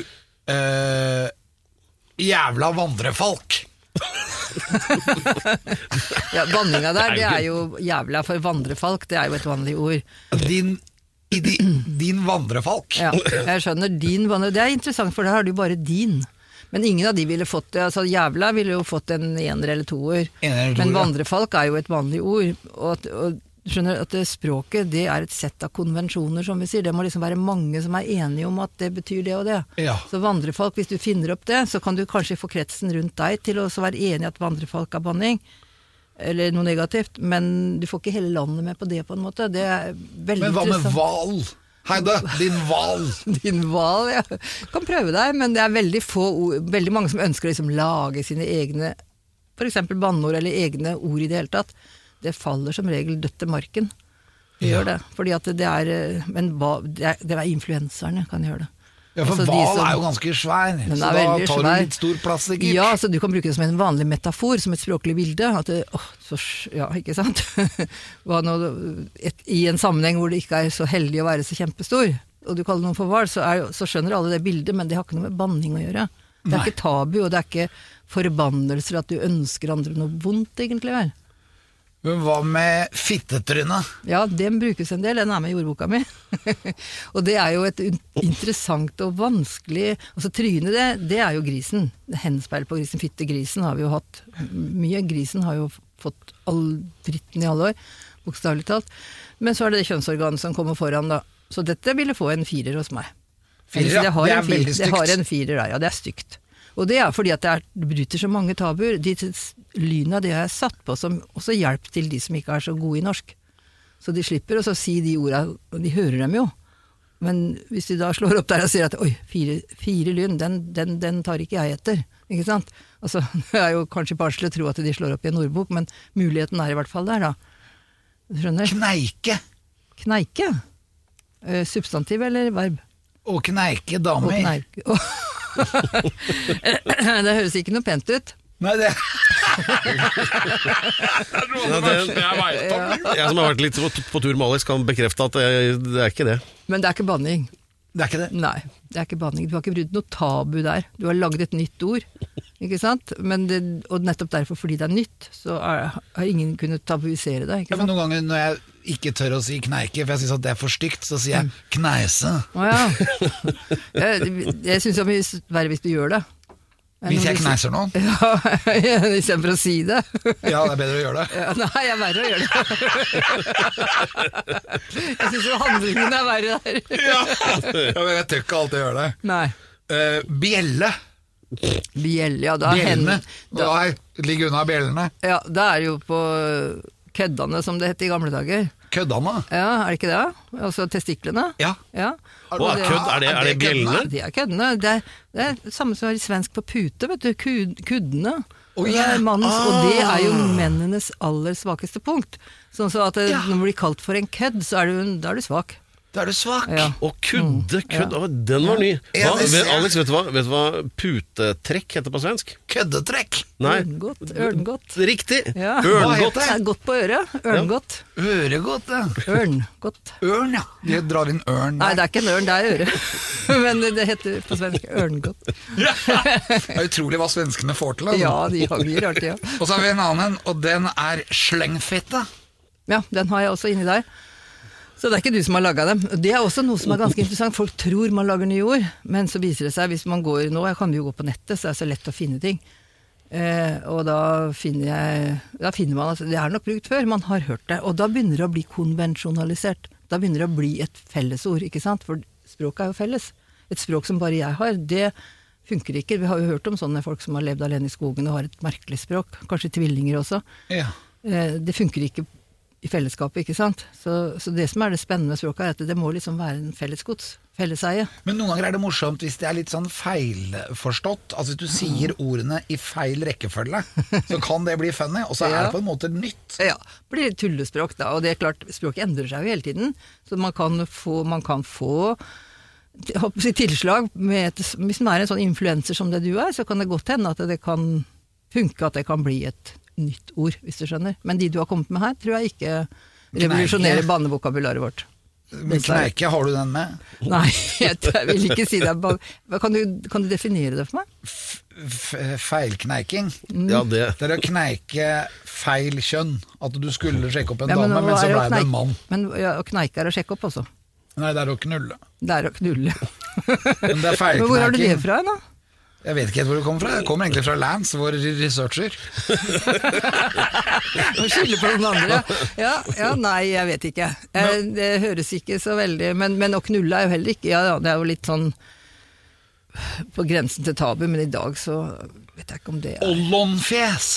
jævla vandrefalk. Ja, banninga der, det er jo jævla for vandrefalk, det er jo et vanlig ord. Din vandrefalk. Ja, jeg skjønner din vandre. Det er interessant, for da har du bare din. Men ingen av de ville fått det. Altså jævla ville jo fått en ener eller toer. Men vandrefalk er jo et vanlig ord. Og skjønner at språket, det er et sett av konvensjoner, som vi sier. Det må liksom være mange som er enige om at det betyr det og det. Ja. Så vandrefalk, hvis du finner opp det, så kan du kanskje få kretsen rundt deg til å være enig i at vandrefalk er banning, eller noe negativt, men du får ikke hele landet med på det på en måte. Det er veldig interessant. Men hva med val? Heide, din val. Din val, ja. Kan prøve deg, men det er veldig få ord, veldig mange som ønsker å liksom lage sine egne, for eksempel banneord eller egne ord i det hele tatt. Det faller som regel dødt til marken. Det gjør det, fordi at det er, men det er influenserne kan gjøre det. Ja, for Altså, val er jo ganske svær, så da tar du litt stor plass, sikkert. Ja, så du kan bruke det som en vanlig metafor, som et språklig bilde. At det, ja, ikke sant? I en sammenheng hvor det ikke er så heldig å være så kjempestor, og du kaller noen for hval, så skjønner alle det bildet, men det har ikke noe med banning å gjøre. Det er ikke tabu, og det er ikke forbannelser at du ønsker andre noe vondt, egentlig vel. Men hva med fittetryne? Ja, den brukes en del, den er med i jordboka mi. Og det er jo et interessant og vanskelig, altså trynet det er jo grisen. Henspeil på grisen, fittegrisen har vi jo hatt mye. Grisen har jo fått all dritten i alle år, bokstavelig talt. Men så er det kjønnsorganet som kommer foran da. Så dette ville få en 4 hos meg. 4, ja, det er veldig stygt. Det har en 4 der, ja, det er stygt. Og det er fordi at det bryter så mange tabuer. De lyna det har jeg satt på som også hjelp til de som ikke er så gode i norsk. Så de slipper å si de ordene, og de hører dem jo. Men hvis de da slår opp der og sier at oi, 4 lyn, den tar ikke jeg etter. Ikke sant? Altså, det er jo kanskje barnslig å tro at de slår opp i en ordbok, men muligheten er i hvert fall der da. Du skjønner? Kneike. Kneike? Substantiv eller verb? Og kneike damer. Og kneike. Det høres ikke noe pent ut. Nei, det noe av det verste jeg vet om. Jeg som har vært litt på tur med Alex kan bekrefte at det er ikke det. Men det er ikke banning. Det er ikke det? Nei, det er ikke banning. Du har ikke brutt noe tabu der. Du har laget et nytt ord, ikke sant? Men og nettopp derfor, fordi det er nytt, så har ingen kunnet tabuisere det, ikke sant? Ja, men noen ganger når jeg ikke tør å si kneike, for jeg synes at det er for stygt, så sier jeg kneise. Åja. Jeg synes det er mye verre hvis du gjør det. Hvis jeg kneiser noen? Ja, i stedet for å si det. Ja, det er bedre å gjøre det. Ja, nei, jeg er verre å gjøre det. Jeg synes jo handlingen er verre der. Ja, men jeg tør ikke alltid gjøre det. Nei. Bjelle. Bjelle, ja, da Bjellene. Ligg unna bjellene. Ja, da er det jo på køddene, som det het i gamle dager. Køddene? Ja, er det ikke det? Altså testiklene? Ja. Ja. Er det bjellene? Det er køddene. Det er samme som er svensk på pute, vet du. Kuddene. Oh, det er mannens, og det er jo mennenes aller svakeste punkt. Sånn så at når du blir kalt for en kødd, så da er du svak. Da er du svak. Ja. Og kudde, den var ny. Alex, vet du hva putetrekk heter på svensk? Køddetrekk. Nei. Ørngodt. Riktig. Ja. Ørngodt. Det er godt på øret. Ørngodt. Øregodt, ja. Ørngodt. Ørn, ja. De drar inn ørn der. Nei, det er ikke en ørn, det er øre. Men det heter på svensk ørngodt. Det er utrolig hva svenskene får til. Altså. Ja, de har mye rart, ja. Og så har vi en annen, og den er slengfitte. Ja, den har jeg også inni der. Så det er ikke du som har laget dem. Det er også noe som er ganske interessant. Folk tror man lager nye ord, men så viser det seg, hvis man går nå, jeg kan jo gå på nettet, så er det så lett å finne ting. Og da finner man at det er nok brukt før, man har hørt det. Og da begynner det å bli konvensjonalisert. Da begynner det å bli et fellesord, ikke sant? For språket er jo felles. Et språk som bare jeg har, det funker ikke. Vi har jo hørt om sånne folk som har levd alene i skogen og har et merkelig språk. Kanskje tvillinger også. Ja. Det funker ikke i fellesskapet, ikke sant? Så det som er det spennende med språket er at det må liksom være en fellesgods, felleseie. Men noen ganger er det morsomt hvis det er litt sånn feilforstått. Altså hvis du sier ordene i feil rekkefølge, så kan det bli funny, og så er det på en måte nytt. Ja, det blir tullespråk da, og det er klart, språket endrer seg jo hele tiden, så man kan få tilslag med hvis man er en sånn influenser som det du er, så kan det godt hende at det kan funke, at det kan bli et nytt ord, hvis du skjønner. Men de du har kommet med her, tror jeg ikke revolusjonerer bannevokabularet vårt. Men kneike, har du den med? Nei, jeg vil ikke si det. Kan du definere det for meg? Feilkneiking. Ja, det er å kneike feil kjønn. At du skulle sjekke opp en dame, men så ble det en mann. Men å kneike er å sjekke opp også. Nei, det er å knulle. Det er å knulle. Men det er feilkneiking. Men hvor har du det fra, da? Jeg vet ikke helt hvor det kommer fra. Det kommer egentlig fra Lance, vår researcher. Nå skylder på noen andre. Ja, nei, jeg vet ikke. Det høres ikke så veldig, men å knulle er jo heller ikke, ja, det er jo litt sånn på grensen til tabu, men i dag så vet jeg ikke om det er. Ollonfjes.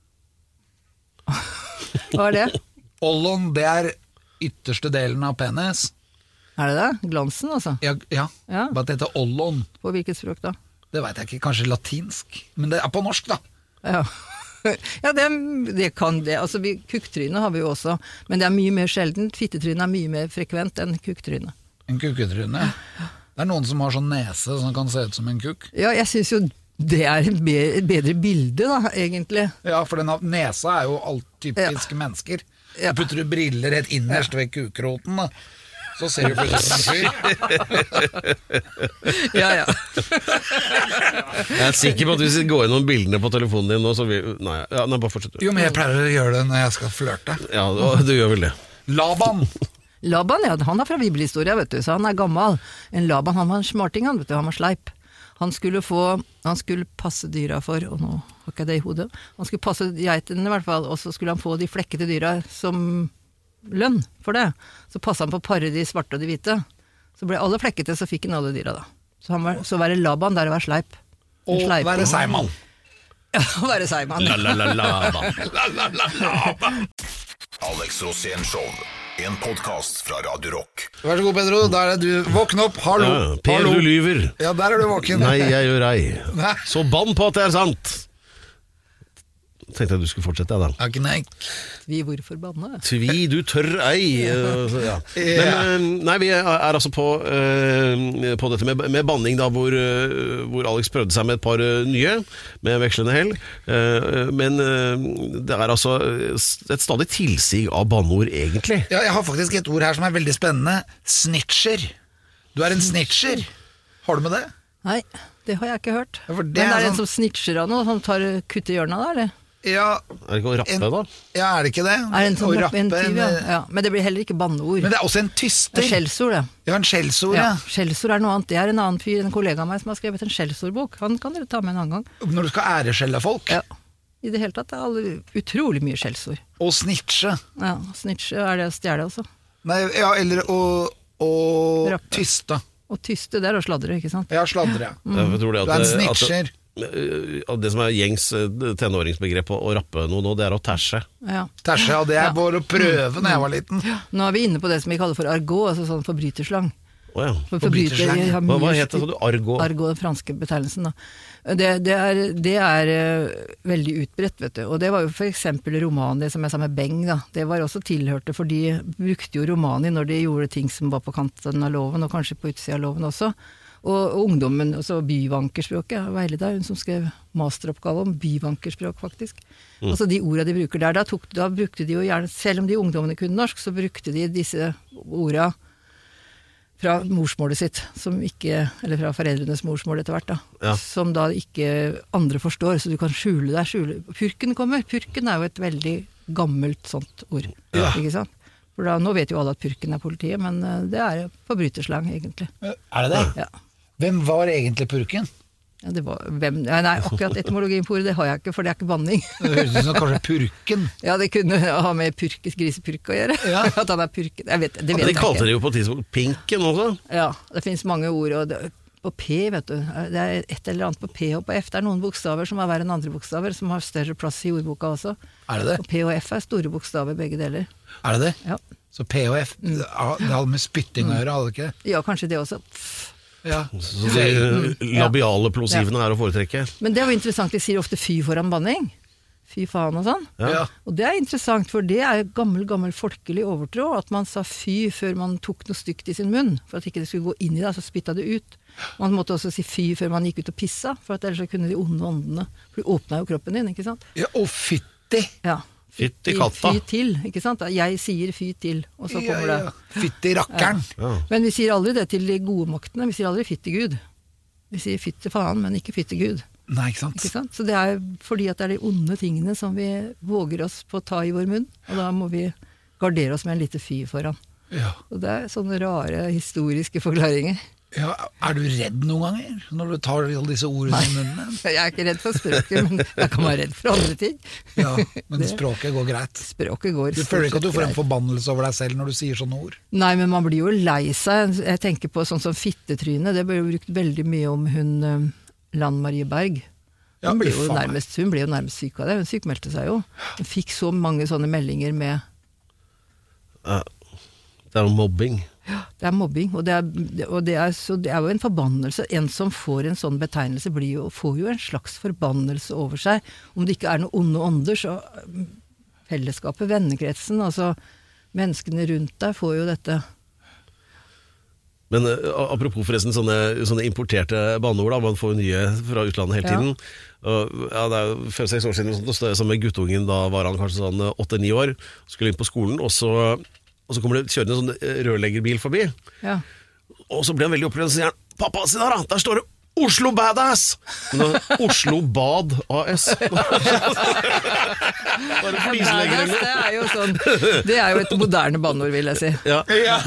Hva er det? Ollon, det er ytterste delen av penis. Er det det? Glansen, altså? Ja. Bare det heter ollon. På hvilket språk da? Det vet jeg ikke, kanskje latinsk. Men det er på norsk, da. Ja, ja det kan det. Altså, kukktryne har vi jo også, men det er mye mer sjeldent. Fittetryne er mye mer frekvent enn kukktryne. En kukketryne? Det er noen som har sånn nese som kan se ut som en kukk. Ja, jeg synes jo det er et bedre bilde, da, egentlig. Ja, for nesa er jo alt typiske mennesker. Ja. Putter du briller helt innerst ved kukkroten, da. Så ser du plutselig en fyr. Ja. Jeg er sikker på at hvis vi går gjennom bildene på telefonen din nå, så vil... Nei, bare fortsett. Jo, men jeg pleier å gjøre det når jeg skal flørte. Ja, du gjør vel det. Laban, ja, han er fra bibelhistoria, vet du, så han er gammel. En Laban, han var en smarting, han var sleip. Han skulle passe dyra for, og nå har ikke jeg det i hodet, han skulle passe geiten i hvert fall, og så skulle han få de flekkete dyra som lønn for det. Så passet han på å pare de svarte og de hvite. Så ble alle flekkete, så fikk han alle dyra da. Så være Laban, der å være sleip. Og være Seiman. Ja, være Seiman. Laban. Alex Rosén Show, en podcast fra Radio Rock. Vær så god, Pedro, der er du. Våkn opp, hallo. Ja, Per, du lyver. Ja, der er du våken. Nei, jeg gjør ei. Nei. Så bann på at det er sant. Tenkte jeg du skulle fortsette, da. Akneik. Tvi, hvorfor banne? Tvi, du tør ei. Ja. Men nei, vi er altså på dette med banning, da, hvor Alex prøvde seg med et par nye, med vekslende hell. Men det er altså et stadig tilsig av banneord, egentlig. Ja, jeg har faktisk et ord her som er veldig spennende. Snitcher. Du er en snitcher. Har du med det? Nei, det har jeg ikke hørt. Ja, men er det en som snitcher av noe, som tar kutt i hjørnet da, eller? Ja, er det ikke å rappe, da? Ja, er det ikke det? Er det en sånn rappe, en tyv, ja. Men det blir heller ikke banneord. Men det er også en tyster. Det er skjellsord, det. Ja, en skjellsord, ja. Skjellsord er noe annet. Det er en annen fyr, en kollega av meg som har skrevet en skjellsordbok. Han kan dere ta med en annen gang. Når du skal æreskjelle folk? Ja. I det hele tatt, det er utrolig mye skjellsord. Og snitche. Ja, snitche er det å stjele også. Nei, ja, eller å tyste. Og tyste, det er å sladre, ikke sant? Ja, sladre. Jeg tror det Du er en snitcher. Det som er gjengs tenåringsbegrep å rappe noe nå, det er å tæsje. Ja. Tæsje, og det er bare å prøve når jeg var liten. Nå er vi inne på det som vi kaller for argot, altså sånn forbryterslang. Ja. Forbryterslang. Hva heter det? Argot? Argot, den franske betegnelsen da. Det er veldig utbredt, vet du. Og det var jo for eksempel roman, det som jeg sa med Beng da. Det var også tilhørte, for de brukte jo romani når de gjorde ting som var på kanten av loven, og kanskje på utsida av loven også. Og ungdommen, altså byvankerspråket, Veilida, hun som skrev masteroppgave om byvankerspråk faktisk. Altså de ordene de bruker der, da brukte de jo gjerne, selv om de ungdommene kunne norsk, så brukte de disse ordene fra morsmålet sitt, som ikke, eller fra foreldrenes morsmål etter hvert da, som da ikke andre forstår, så du kan skjule deg. Purken kommer. Purken er jo et veldig gammelt sånt ord, ikke sant? For da, nå vet jo alle at purken er politiet, men det er forbryterslang, egentlig. Er det det? Ja. Hvem var egentlig purken? Ja, det var, nei, akkurat etymologien på ordet, det har jeg ikke, for det er ikke banning. Det høres ut som kanskje purken. Ja, det kunne ha med grisepurk å gjøre. Ja. At han er purken. Det vet De jeg kalte ikke. det jo på tidspunkt pinken også. Ja, det finnes mange ord, og på P, vet du, det er et eller annet på P og på F. Det er noen bokstaver som er verre enn andre bokstaver, som har større plass i ordboka også. Er det det? Og P og F er store bokstaver, begge deler. Er det det? Ja, Så P og F, det hadde med spytting å gjøre, hadde det ikke? ja kanskje det også. Ja. Så de labiale plosivene er å foretrekke. Men det er jo interessant, de sier ofte fy foran banning. Fy faen og sånn. Ja. Og det er interessant, for det er gammel folkelig overtro, at man sa fy før man tok noe stygt i sin munn, for at ikke det skulle gå inn i det, så spytta det ut. Man måtte også si fy før man gikk ut og pissa, for at ellers så kunne de onde åndene, for du åpna jo kroppen din, ikke sant? Ja, og fytti! Ja. Fytti katta. Fy til, ikke sant? Jeg sier fy til, og så kommer det. Fytti rakkeren! Ja. Men vi sier aldri det til de gode maktene, vi sier aldri fytti Gud. Vi sier fytti faen, men ikke fytti Gud. Nei, ikke sant? Ikke sant? Så det er fordi at det er de onde tingene som vi våger oss på å ta i vår munn, og da må vi gardere oss med en lite fy foran. Ja. Og det er sånne rare historiske forklaringer. Ja, er du redd noen ganger når du tar alle disse ordene i munnen? Jeg er ikke redd for språket, men jeg kan være redd for andre ting. Ja, men språket går greit. Språket går Du føler ikke at du får en forbannelse over deg selv når du sier sånne ord? Nei, men man blir jo lei seg. Jeg tenker på sånn som fittetryne, det ble jo brukt veldig mye om hun Lan Marie Berg. Ja, Hun ble jo nærmest syk av det, hun sykmeldte seg jo. Hun fikk så mange sånne meldinger med Det er jo mobbing. det er mobbing, og det er jo en forbannelse. En som får en sånn betegnelse får jo en slags forbannelse over seg. Om det ikke er noen onde ånder, så fellesskapet, vennekretsen, altså menneskene rundt deg får jo dette. Men apropos forresten sånne importerte banneord, da, man får jo nye fra utlandet hele tiden. Og, ja, det er jo 5-6 år siden så stod jeg sammen med guttungen, da var han kanskje sånn 8-9 år, skulle inn på skolen, og så kommer det kjørende en sånn rørleggerbil forbi. Ja. Og så ble han veldig opplevd og sier han, pappa, se der står det Oslo Badass! Men da, Oslo Bad AS. Bare fliselegger. Det er jo et moderne banneord, vil jeg si. Ja.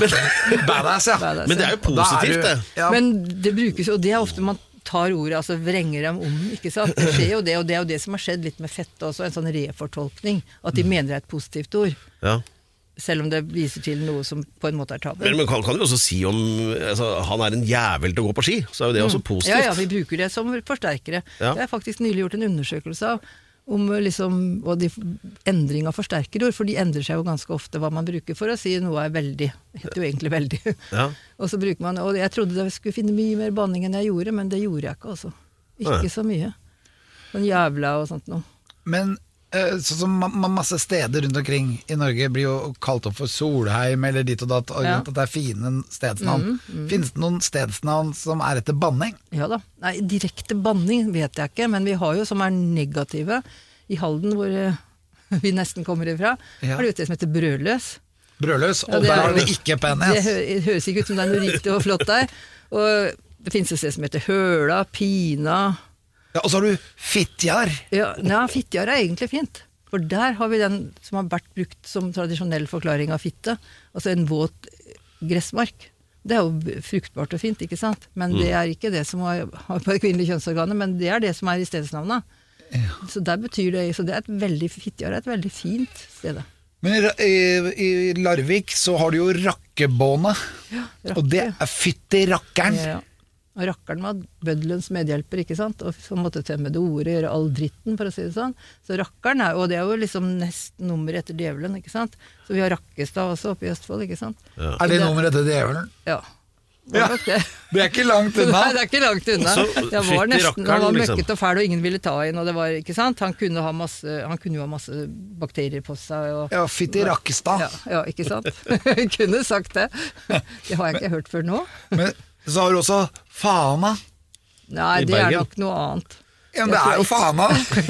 Badass, ja. Badass, Men det er jo positivt, det. Ja. Men det brukes jo, og det er ofte man tar ordet, altså vrenger dem om, ikke sant? Det skjer jo det, og det er jo det som har skjedd litt med fett også, en sånn refortolkning, at de mener det er et positivt ord. Ja. Selv om det viser til noe som på en måte er tabu. Men kan jo også si om han er en jævel til å gå på ski, så er jo det også positivt. Ja, vi bruker det som forsterkere. Ja. Det er faktisk nylig gjort en undersøkelse av om liksom, og endring av forsterkerord, for de endrer seg jo ganske ofte hva man bruker for å si noe er veldig, det heter jo egentlig veldig. Ja. Og så bruker man, og jeg trodde jeg skulle finne mye mer banning enn jeg gjorde, men det gjorde jeg ikke altså. Ikke så mye. Sånn jævla og sånt noe. Men sånn som masse steder rundt omkring i Norge blir jo kalt opp for Solheim eller dit og datt, og at det er fine stedsnavn. Finnes det noen stedsnavn som er etter banning? Ja da. Nei, direkte banning vet jeg ikke, men vi har jo som er negative. I Halden, hvor vi nesten kommer ifra, har det jo et sted som heter Brødløs. Brødløs, Ja, og det der er er det ikke pennes. Det høres ikke ut som det er noe riktig og flott der. Og det finnes et sted som heter Høla, Pina. Ja, og så har du Fitjar. Ja, Fitjar er egentlig fint. For der har vi den som har vært brukt som tradisjonell forklaring av fitte. Altså en våt gressmark. Det er jo fruktbart og fint, ikke sant? Men det er ikke det som har på det kvinnelige kjønnsorganet, men det er det som er i stedsnavnet. Ja. Så der betyr det, så det er Fitjar er et veldig fint sted. Men i Larvik så har du jo Rakkebåne, og det er fytti rakkeren. Ja. Og rakkeren var bøddelens medhjelper, ikke sant? Og så måtte temme det ordet, gjøre all dritten, for å si det sånn. Så rakkeren og det er jo liksom nesten nummer etter djevelen, ikke sant? Så vi har Rakkestad også oppe i Østfold, ikke sant? Ja. Er det nummer etter djevelen? Ja. Ja, det er ikke langt unna. Nei, det er ikke langt unna. Så, Det var nesten, han var liksom. møkket og fæl, og ingen ville ta inn, og det var, ikke sant? Han kunne jo ha masse bakterier på seg. Og, Ja, fytti Rakkestad. ja, ikke sant? Kunne sagt det. Det har jeg ikke hørt før nå. Men så har du også Fana. Nei, I det er Bergen. nok noe annet. Ja, men det er jo Fana.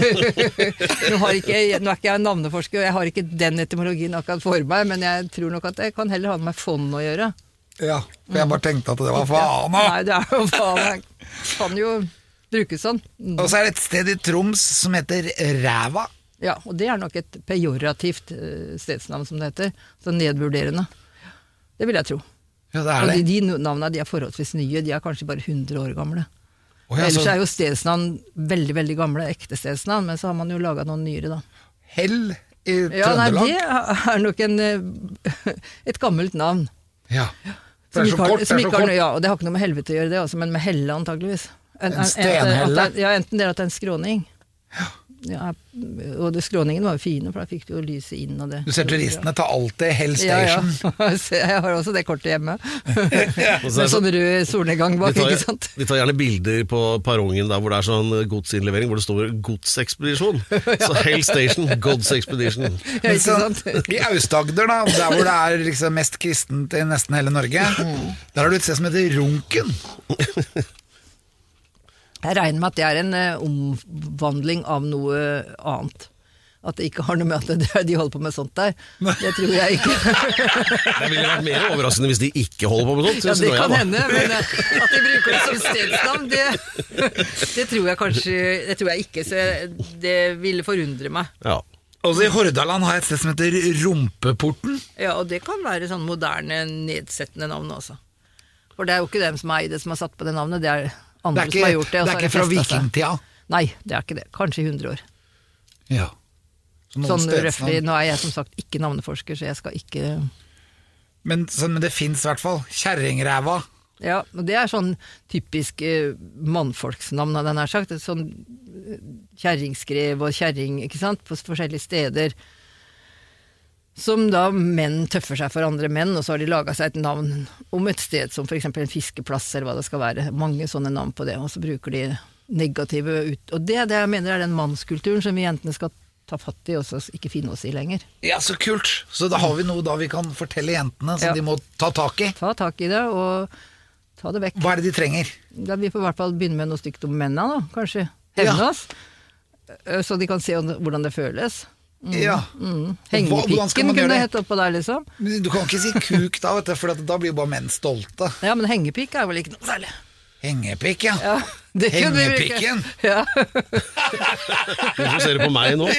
Nå er ikke jeg navneforsker, og jeg har ikke den etymologien akkurat for meg, men jeg tror nok at det kan heller ha med fond å gjøre. Ja, for jeg bare tenkte at det var Fana. Nei, det er jo Fana. Kan jo brukes sånn. Og så er det et sted i Troms som heter Ræva. Ja, og det nok et pejorativt stedsnavn, som det heter. Så nedvurderende. Det vil jeg tro. Ja, det Og det. de navnene de forholdsvis nye, de kanskje bare 100 år gamle. Ja, Ellers så jo stedsnavn veldig, veldig gamle, ekte stedsnavn, men så har man jo laget noen nyere da. Hell i Ja, nei, Trøndelag. det nok et gammelt navn. Ja. Som Det er så ikke har- kort, det som er så ikke har- kort. Ja, og det har ikke noe med helvete å gjøre det også, men med helle antageligvis. En stenhelle? Ja, enten det at det er en skråning. Ja, og skråningen var jo fine, for da fikk du jo lyset inn og det. Du ser turistene tar alltid Hell Ja, Station. ja. Jeg har også det kortet hjemme. Med sånn rød solnedgang bak, ikke sant? De tar gjerne bilder på perrongen der hvor det er sånn godsinnlevering, hvor det står godsekspedisjon. Så Hell Station, God's Expedition. Ja, ikke Så, sant? I Aust-Agder, da, der hvor det er liksom mest kristent i nesten hele Norge, der har du et sted som heter Runken. Jeg regner med at det er en omvandling av noe annet. At det ikke har noe med at de holder på med sånt der. Det tror jeg ikke. Det ville vært mer overraskende hvis de ikke holder på med sånt. Ja, synes det jeg, kan da. hende, men at de bruker det som stedsnavn, det tror jeg kanskje, det tror jeg ikke, så det ville forundre meg. Ja. Også i Hordaland har jeg et sted som heter Rumpeporten. Ja, og det kan være sånn moderne, nedsettende navn også. For det er jo ikke dem som eier det som har satt på det navnet, det er andre som har gjort det. og det så er har ikke fra festet seg. vikingtida. Nei, det er ikke det. Kanskje i 100 år. Ja. Så noen Sånn stedsnavn. røffelig, nå er jeg som sagt ikke navneforsker, så jeg skal ikke... Men det finnes i hvert fall. Kjerringræva. Ja, og det er sånn typisk mannfolksnavn, hadde jeg nær sagt. Et sånn kjerringskrev og kjerring, ikke sant, på forskjellige steder. Som da menn tøffer seg for andre menn, og så har de laget seg et navn om et sted, som for eksempel en fiskeplass, eller hva det skal være. Mange sånne navn på det, og så bruker de negative ut. Og det er det jeg mener er den mannskulturen som vi jentene skal ta fatt i, og så ikke finne oss i lenger. Ja, så kult. Så da har vi noe da vi kan fortelle jentene som Ja. de må ta tak i. Ta tak i det, og ta det vekk. Hva er det de trenger? Da vi får i hvert fall begynne med noe stygt om mennene, da, kanskje. Hevne Ja. oss. Så de kan se hvordan det føles. Ja. Hvordan skal Hengepikken man kunne gjøre det det? hette oppå der, liksom. Men du kan ikke si kuk da, vet du, for da blir jo bare menn stolte. Ja, men hengepikk er vel ikke noe særlig. Hengepikk, ja. Ja, det kunne vi bruke. Hengepikken. Ja. Hvorfor ser du på meg nå?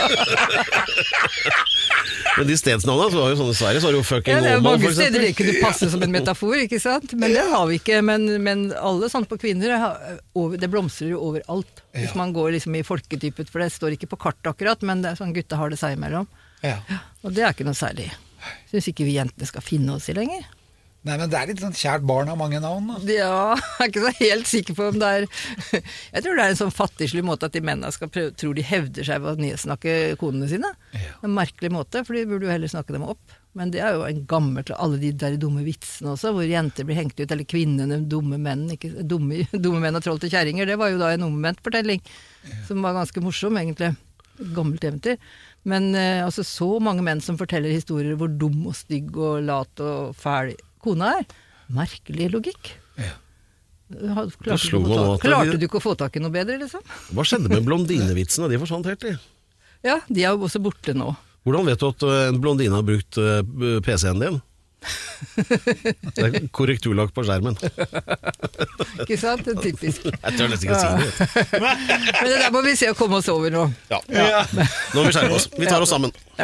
Men de stedsnavnene, så var jo sånn i Sverige, så var det jo fucking Ja, det er Åmål, mange for steder eksempel. det kunne passe som en metafor, ikke sant? Men det har vi ikke. Men alle sånn på kvinner, det blomstrer jo overalt. Hvis man går liksom i folketypet, for det står ikke på kartet akkurat, men det er sånn gutta har det seg imellom. Ja. Og det er ikke noe særlig. Syns ikke vi jentene skal finne oss i lenger. Nei, men det er litt sånn kjært barn av mange navn da. Ja, jeg er ikke så helt sikker på om det er Jeg tror det er en sånn fattigslig måte at de mennene skal tror de hevder seg ved å nedsnakke konene sine. Ja. En merkelig måte, for de burde jo heller snakke dem opp. Men det er jo en gammel, alle de der dumme vitsene også, hvor jenter blir hengt ut, eller kvinnene, dumme menn, ikke, dumme menn og troll til kjerringer, det var jo da en omvendt fortelling, som var ganske morsom egentlig. Et gammelt eventyr. Men altså så mange menn som forteller historier hvor dum og stygg og lat og fæl kona er. Merkelig logikk. Ja. Klarte du ikke å få tak i noe bedre, liksom? Hva skjedde med blondinevitsene? De forsvant helt, de. Ja, de er jo også borte nå. Hvordan vet du at en blondine har brukt PC-en din? Det er korrekturlagt på skjermen. Ikke sant? Det er typisk. Jeg tør nesten ikke å si det. vet du. Men det der må vi se å komme oss over nå. Ja. Nå må vi skjerpe oss. Vi tar oss sammen. Ja.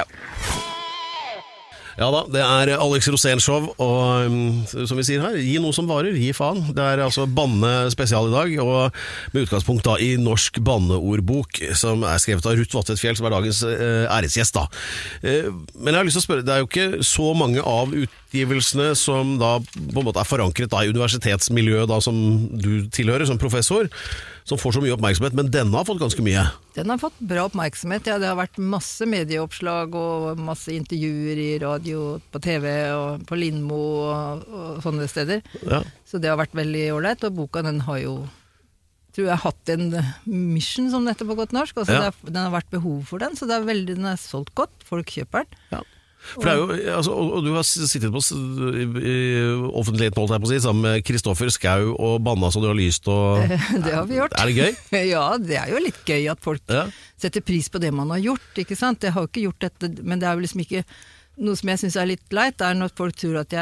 Ja da, det er Alex Rosén Show, og som vi sier her, gi noe som varer, gi faen. Det er altså banne spesial i dag, og med utgangspunkt da i Norsk banneordbok, som er skrevet av Ruth Vattet Fjell, som er dagens æresgjest da. Men jeg har lyst til å spørre, det er jo ikke så mange av utgivelsene som da på en måte er forankret da i universitetsmiljøet da, som du tilhører som professor, som får så mye oppmerksomhet, men denne har fått ganske mye. Den har fått bra oppmerksomhet. Ja, det har vært masse medieoppslag og masse intervjuer i radio, på TV og på Lindmo og sånne steder. Ja. Så det har vært veldig ålreit, og boka den har jo, tror jeg, hatt en mission som dette på godt norsk. Altså, Ja. den har vært behov for den, så det er veldig, den er solgt godt. Folk kjøper den. Ja. For det er jo, altså, og du har sittet på i offentligheten, holdt jeg på å si, sammen med Kristoffer Schau og banna så du har lyst og... Det har vi gjort. Er det gøy? Ja, det er jo litt gøy at folk Ja. setter pris på det man har gjort, ikke sant? Jeg har jo ikke gjort dette, men det er jo liksom ikke... Noe som jeg synes er litt leit, er når folk tror at jeg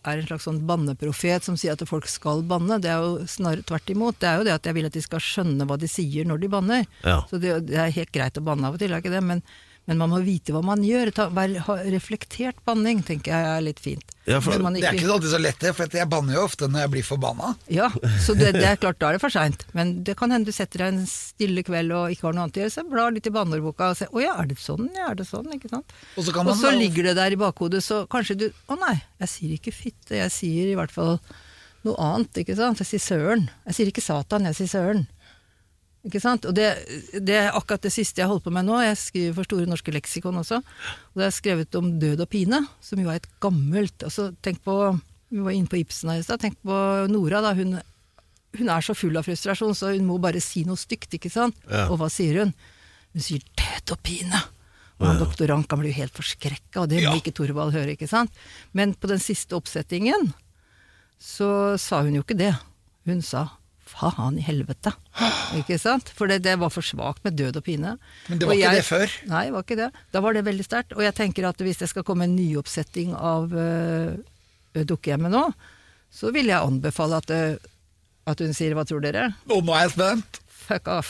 er en slags sånn banneprofet som sier at folk skal banne. Det er jo snarere tvert imot. Det er jo det at jeg vil at de skal skjønne hva de sier når de banner. Ja. Så det er helt greit å banne av og til, er ikke det? Men man må vite hva man gjør. Ha reflektert banning, tenker jeg er litt fint. Ja, for Men man Det er ikke alltid så lett det, for jeg banner jo ofte når jeg blir forbanna. Ja, så det er klart, da er det for sent. Men det kan hende du setter deg en stille kveld og ikke har noe annet å gjøre, så bla litt i banneordboka og se, åja, er det sånn? Ja, er det sånn? Ikke sant? Og så kan Og man så ligger det der i bakhodet, så kanskje du, å nei, jeg sier ikke fitte, jeg sier i hvert fall noe annet, ikke sant? Jeg sier søren. Jeg sier ikke satan, jeg sier søren. Ikke sant? Og det er akkurat det siste jeg holder på med nå. Jeg skriver for Store norske leksikon også. Og det er skrevet om død og pine, som jo er et gammelt. Altså, tenk på, vi var inne på Ibsen her i sted, tenk på Nora da, hun er så full av frustrasjon, så hun må bare si noe stygt, ikke sant? Ja. Og hva sier hun? Hun sier død og pine. Og han doktor Rankan blir jo helt forskrekket, og det må ikke Torvald høre, ikke sant? Men på den siste oppsettingen, så sa hun jo ikke det. Hun sa faen i helvete, ikke sant? For det var for svagt med død og pine. Men det var ikke det før? Nei, det var ikke det. Da var det veldig sterkt. Og jeg tenker at hvis det skal komme en nyoppsetting av Dukkehjemmet nå, så vil jeg anbefale at hun sier, hva tror dere? Og nå er jeg spent. Fuck off.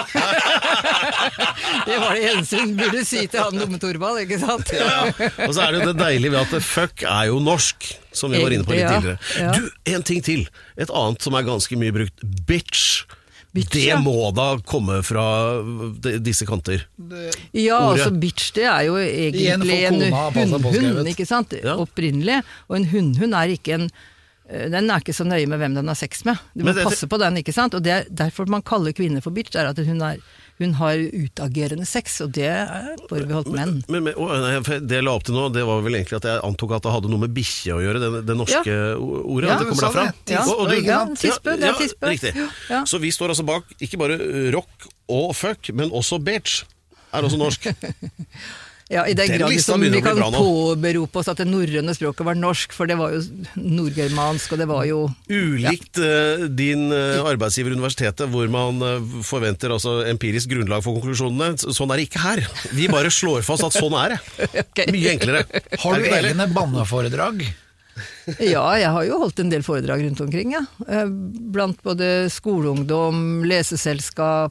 Det var det eneste hun burde si til han dumme Torvald, ikke sant? Ja. Og så er det jo det deilige ved at fuck er jo norsk, som vi var inne på litt tidligere. Ja. Du, en ting til. Et annet som er ganske mye brukt. Bitch. Det ja. må da komme fra disse kanter. Ja, Ordet. altså bitch, det er jo egentlig Igjen får en kona ha på seg påskrevet. hundhund, ikke sant? Ja. Opprinnelig. Og en hundhund er ikke den er ikke så nøye med hvem den har sex med. Du må passe på den, ikke sant? Og det er derfor man kaller kvinner for bitch, er at hun har utagerende sex, og det er forbeholdt menn. Men det jeg la opp til nå, det var vel egentlig at jeg antok at det hadde noe med bikkje å gjøre, det norske ordet, Ja, at det kommer derfra. Tispe, Og du- ja, tispe, det er tispe. Riktig. Ja. Så vi står altså bak, ikke bare rock og fuck, men også bitch. Er også norsk. Ja, i den Den grad lista som begynner vi å bli kan bra nå. påberope oss at det norrøne språket var norsk, for det var jo nordgermansk, og det var jo Ulikt din arbeidsgiver universitetet, hvor man forventer altså empirisk grunnlag for konklusjonene. Sånn er det ikke her. Vi bare slår fast at sånn er det. Ok. Mye enklere. Har Er du det ikke deilig? egne banneforedrag? Ja, jeg har jo holdt en del foredrag rundt omkring, ja. Blant både skoleungdom, leseselskap,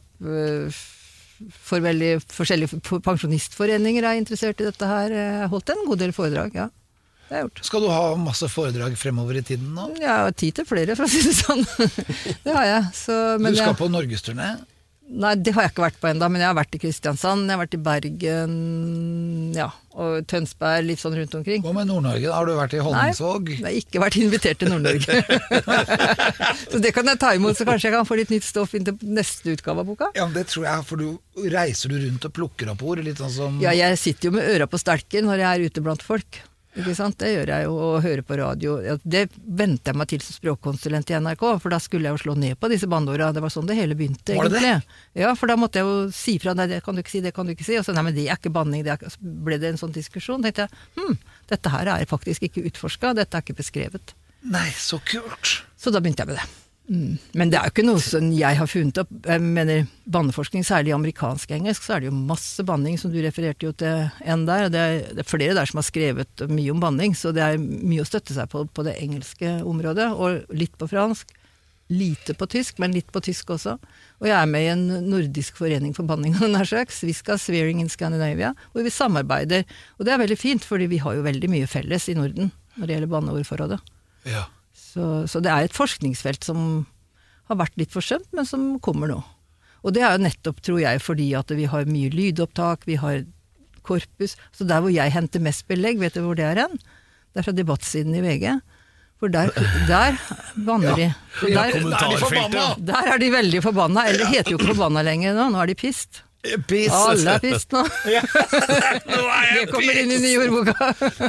for veldig forskjellige pensjonistforeninger er interessert i dette her. Jeg har holdt en god del foredrag, ja. Det har jeg gjort. Skal du ha masse foredrag fremover i tiden nå? Jeg har tid til flere, for å si det sånn. Det har jeg. Så, men Du skal jeg, på norgesturné? nei, det har jeg ikke vært på enda, men jeg har vært i Kristiansand, jeg har vært i Bergen, ja, og Tønsberg, litt sånn rundt omkring. Hva med Nord-Norge? Har du vært i Honningsvåg? Nei, jeg har ikke vært invitert til Nord-Norge. Så det kan jeg ta imot, så kanskje jeg kan få litt nytt stoff inn til neste utgave av boka. Ja, men det tror jeg, for du reiser du rundt og plukker opp ord, litt sånn som... Ja, jeg sitter jo med øra på stelken når jeg er ute blant folk. Ikke sant? Det gjør jeg jo, og hører på radio. Ja, det ventet jeg meg til som språkkonsulent i NRK, for da skulle jeg jo slå ned på disse bandordene. Det var sånn det hele begynte, Var det egentlig. Ja, for da måtte jeg jo si fra, nei, det kan du ikke si, det kan du ikke si. Og så, nei, men det er ikke banning, så ble det en sånn diskusjon. Tenkte jeg, dette her er faktisk ikke utforsket, dette er ikke beskrevet. Nei, så kult! Så da begynte jeg med det. Men det er jo ikke noe som jeg har funnet opp. Jeg mener, banneforskning, særlig amerikansk-engelsk, så er det jo masse banning, som du refererte jo til en der. Og det er flere der som har skrevet mye om banning, så det er mye å støtte seg på det engelske området, og litt på fransk. Lite på tysk, men litt på tysk også. Og jeg er med i en nordisk forening for banning av nær sagt, Sviska, Swearing in Scandinavia, hvor vi samarbeider. Og det er veldig fint, fordi vi har jo veldig mye felles i Norden når det gjelder banneordforrådet. Ja. Så det er et forskningsfelt som har vært litt forsømt, men som kommer nå. Og det er jo nettopp, tror jeg, fordi at vi har mye lydopptak, vi har korpus. Så der hvor jeg henter mest belegg, vet du hvor det er hen? Det er fra debattsiden i VG. For der banner de. Så der er de veldig forbanna, eller det heter jo ikke forbanna lenger nå er de pist. Piss! Alle er pist nå. Det kommer inn i nye ordboka.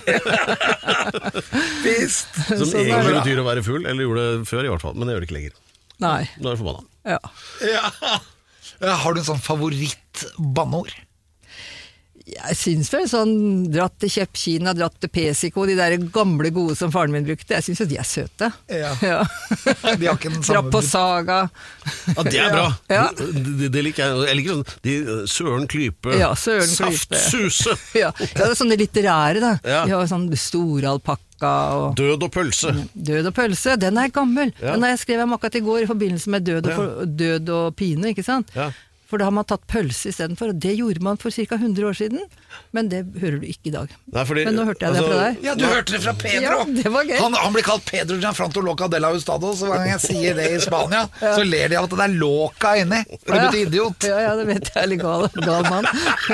Pist! Som Sånn er egentlig det. betyr å være full, eller gjorde det før i hvert fall, men det gjør det ikke lenger. Nei, Nå er det forbanna. ja. Ja. Har du en sånn favoritt-banneord? Jeg synes vel sånn dratt til Kjeppkina, dratt til Pesico, de der gamle gode som faren min brukte, jeg synes jo de er søte. Ja. Ja. De har ikke den Dra samme på Saga. Ja, det er bra. Ja. Det liker jeg. Jeg liker sånn de Søren Klype, Ja, Søren Klype. Saftsuse, Ja, det er sånne litterære da. Ja. De har sånn store alpakka og Død og pølse. Død og pølse, den er gammel. Ja. Den har jeg skrevet om akkurat i går i forbindelse med død og pine, ikke sant? Ja. For da har man tatt pølse i stedet for, og det gjorde man for ca. 100 år siden, men det hører du ikke i dag. Nei, fordi, Men nå hørte jeg det fra deg. Ja, du hørte det fra Pedro. Ja, det var gøy. Han blir kalt Pedro Gianfranco Loca de la Hustado, så hver gang jeg sier det i Spania, så ler de av at det er Loca inni, for det betyr idiot. Ja, det vet jeg, eller gal mann.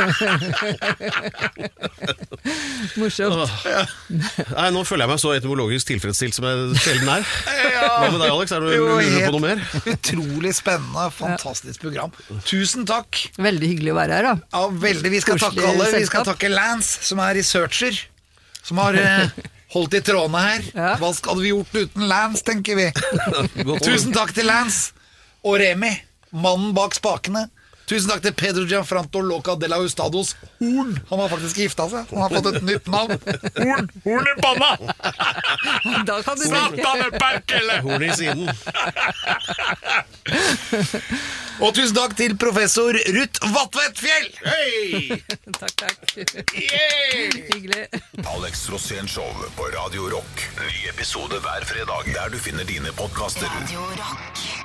Morsomt. Nei, nå føler jeg meg så etymologisk tilfredsstilt som jeg sjelden er. Hva med deg, Alex? Er du lurer på noe mer? Utrolig spennende, fantastisk program. Tusen takk. Veldig hyggelig å være her da. Ja, veldig. Vi skal takke alle. Vi skal takke Lance, som er researcher, som har holdt i trådene her. Ja. Hva hadde vi gjort uten Lance, tenker vi. Tusen takk til Lance og Remi, mannen bak spakene. Tusen takk til Pedro Gianfranco Loca de la Hustados Horn. Han har faktisk gifta seg. Han har fått et nytt navn. Horn i panna! Da kan du Satan er perkele! Horn i siden. Og tusen takk til professor Ruth Vatvedt Fjell. Hei! Takk. Hyggelig. Alex Rosén Show på Radio Rock. Ny episode hver fredag der du finner dine podcaster. Radio Rock.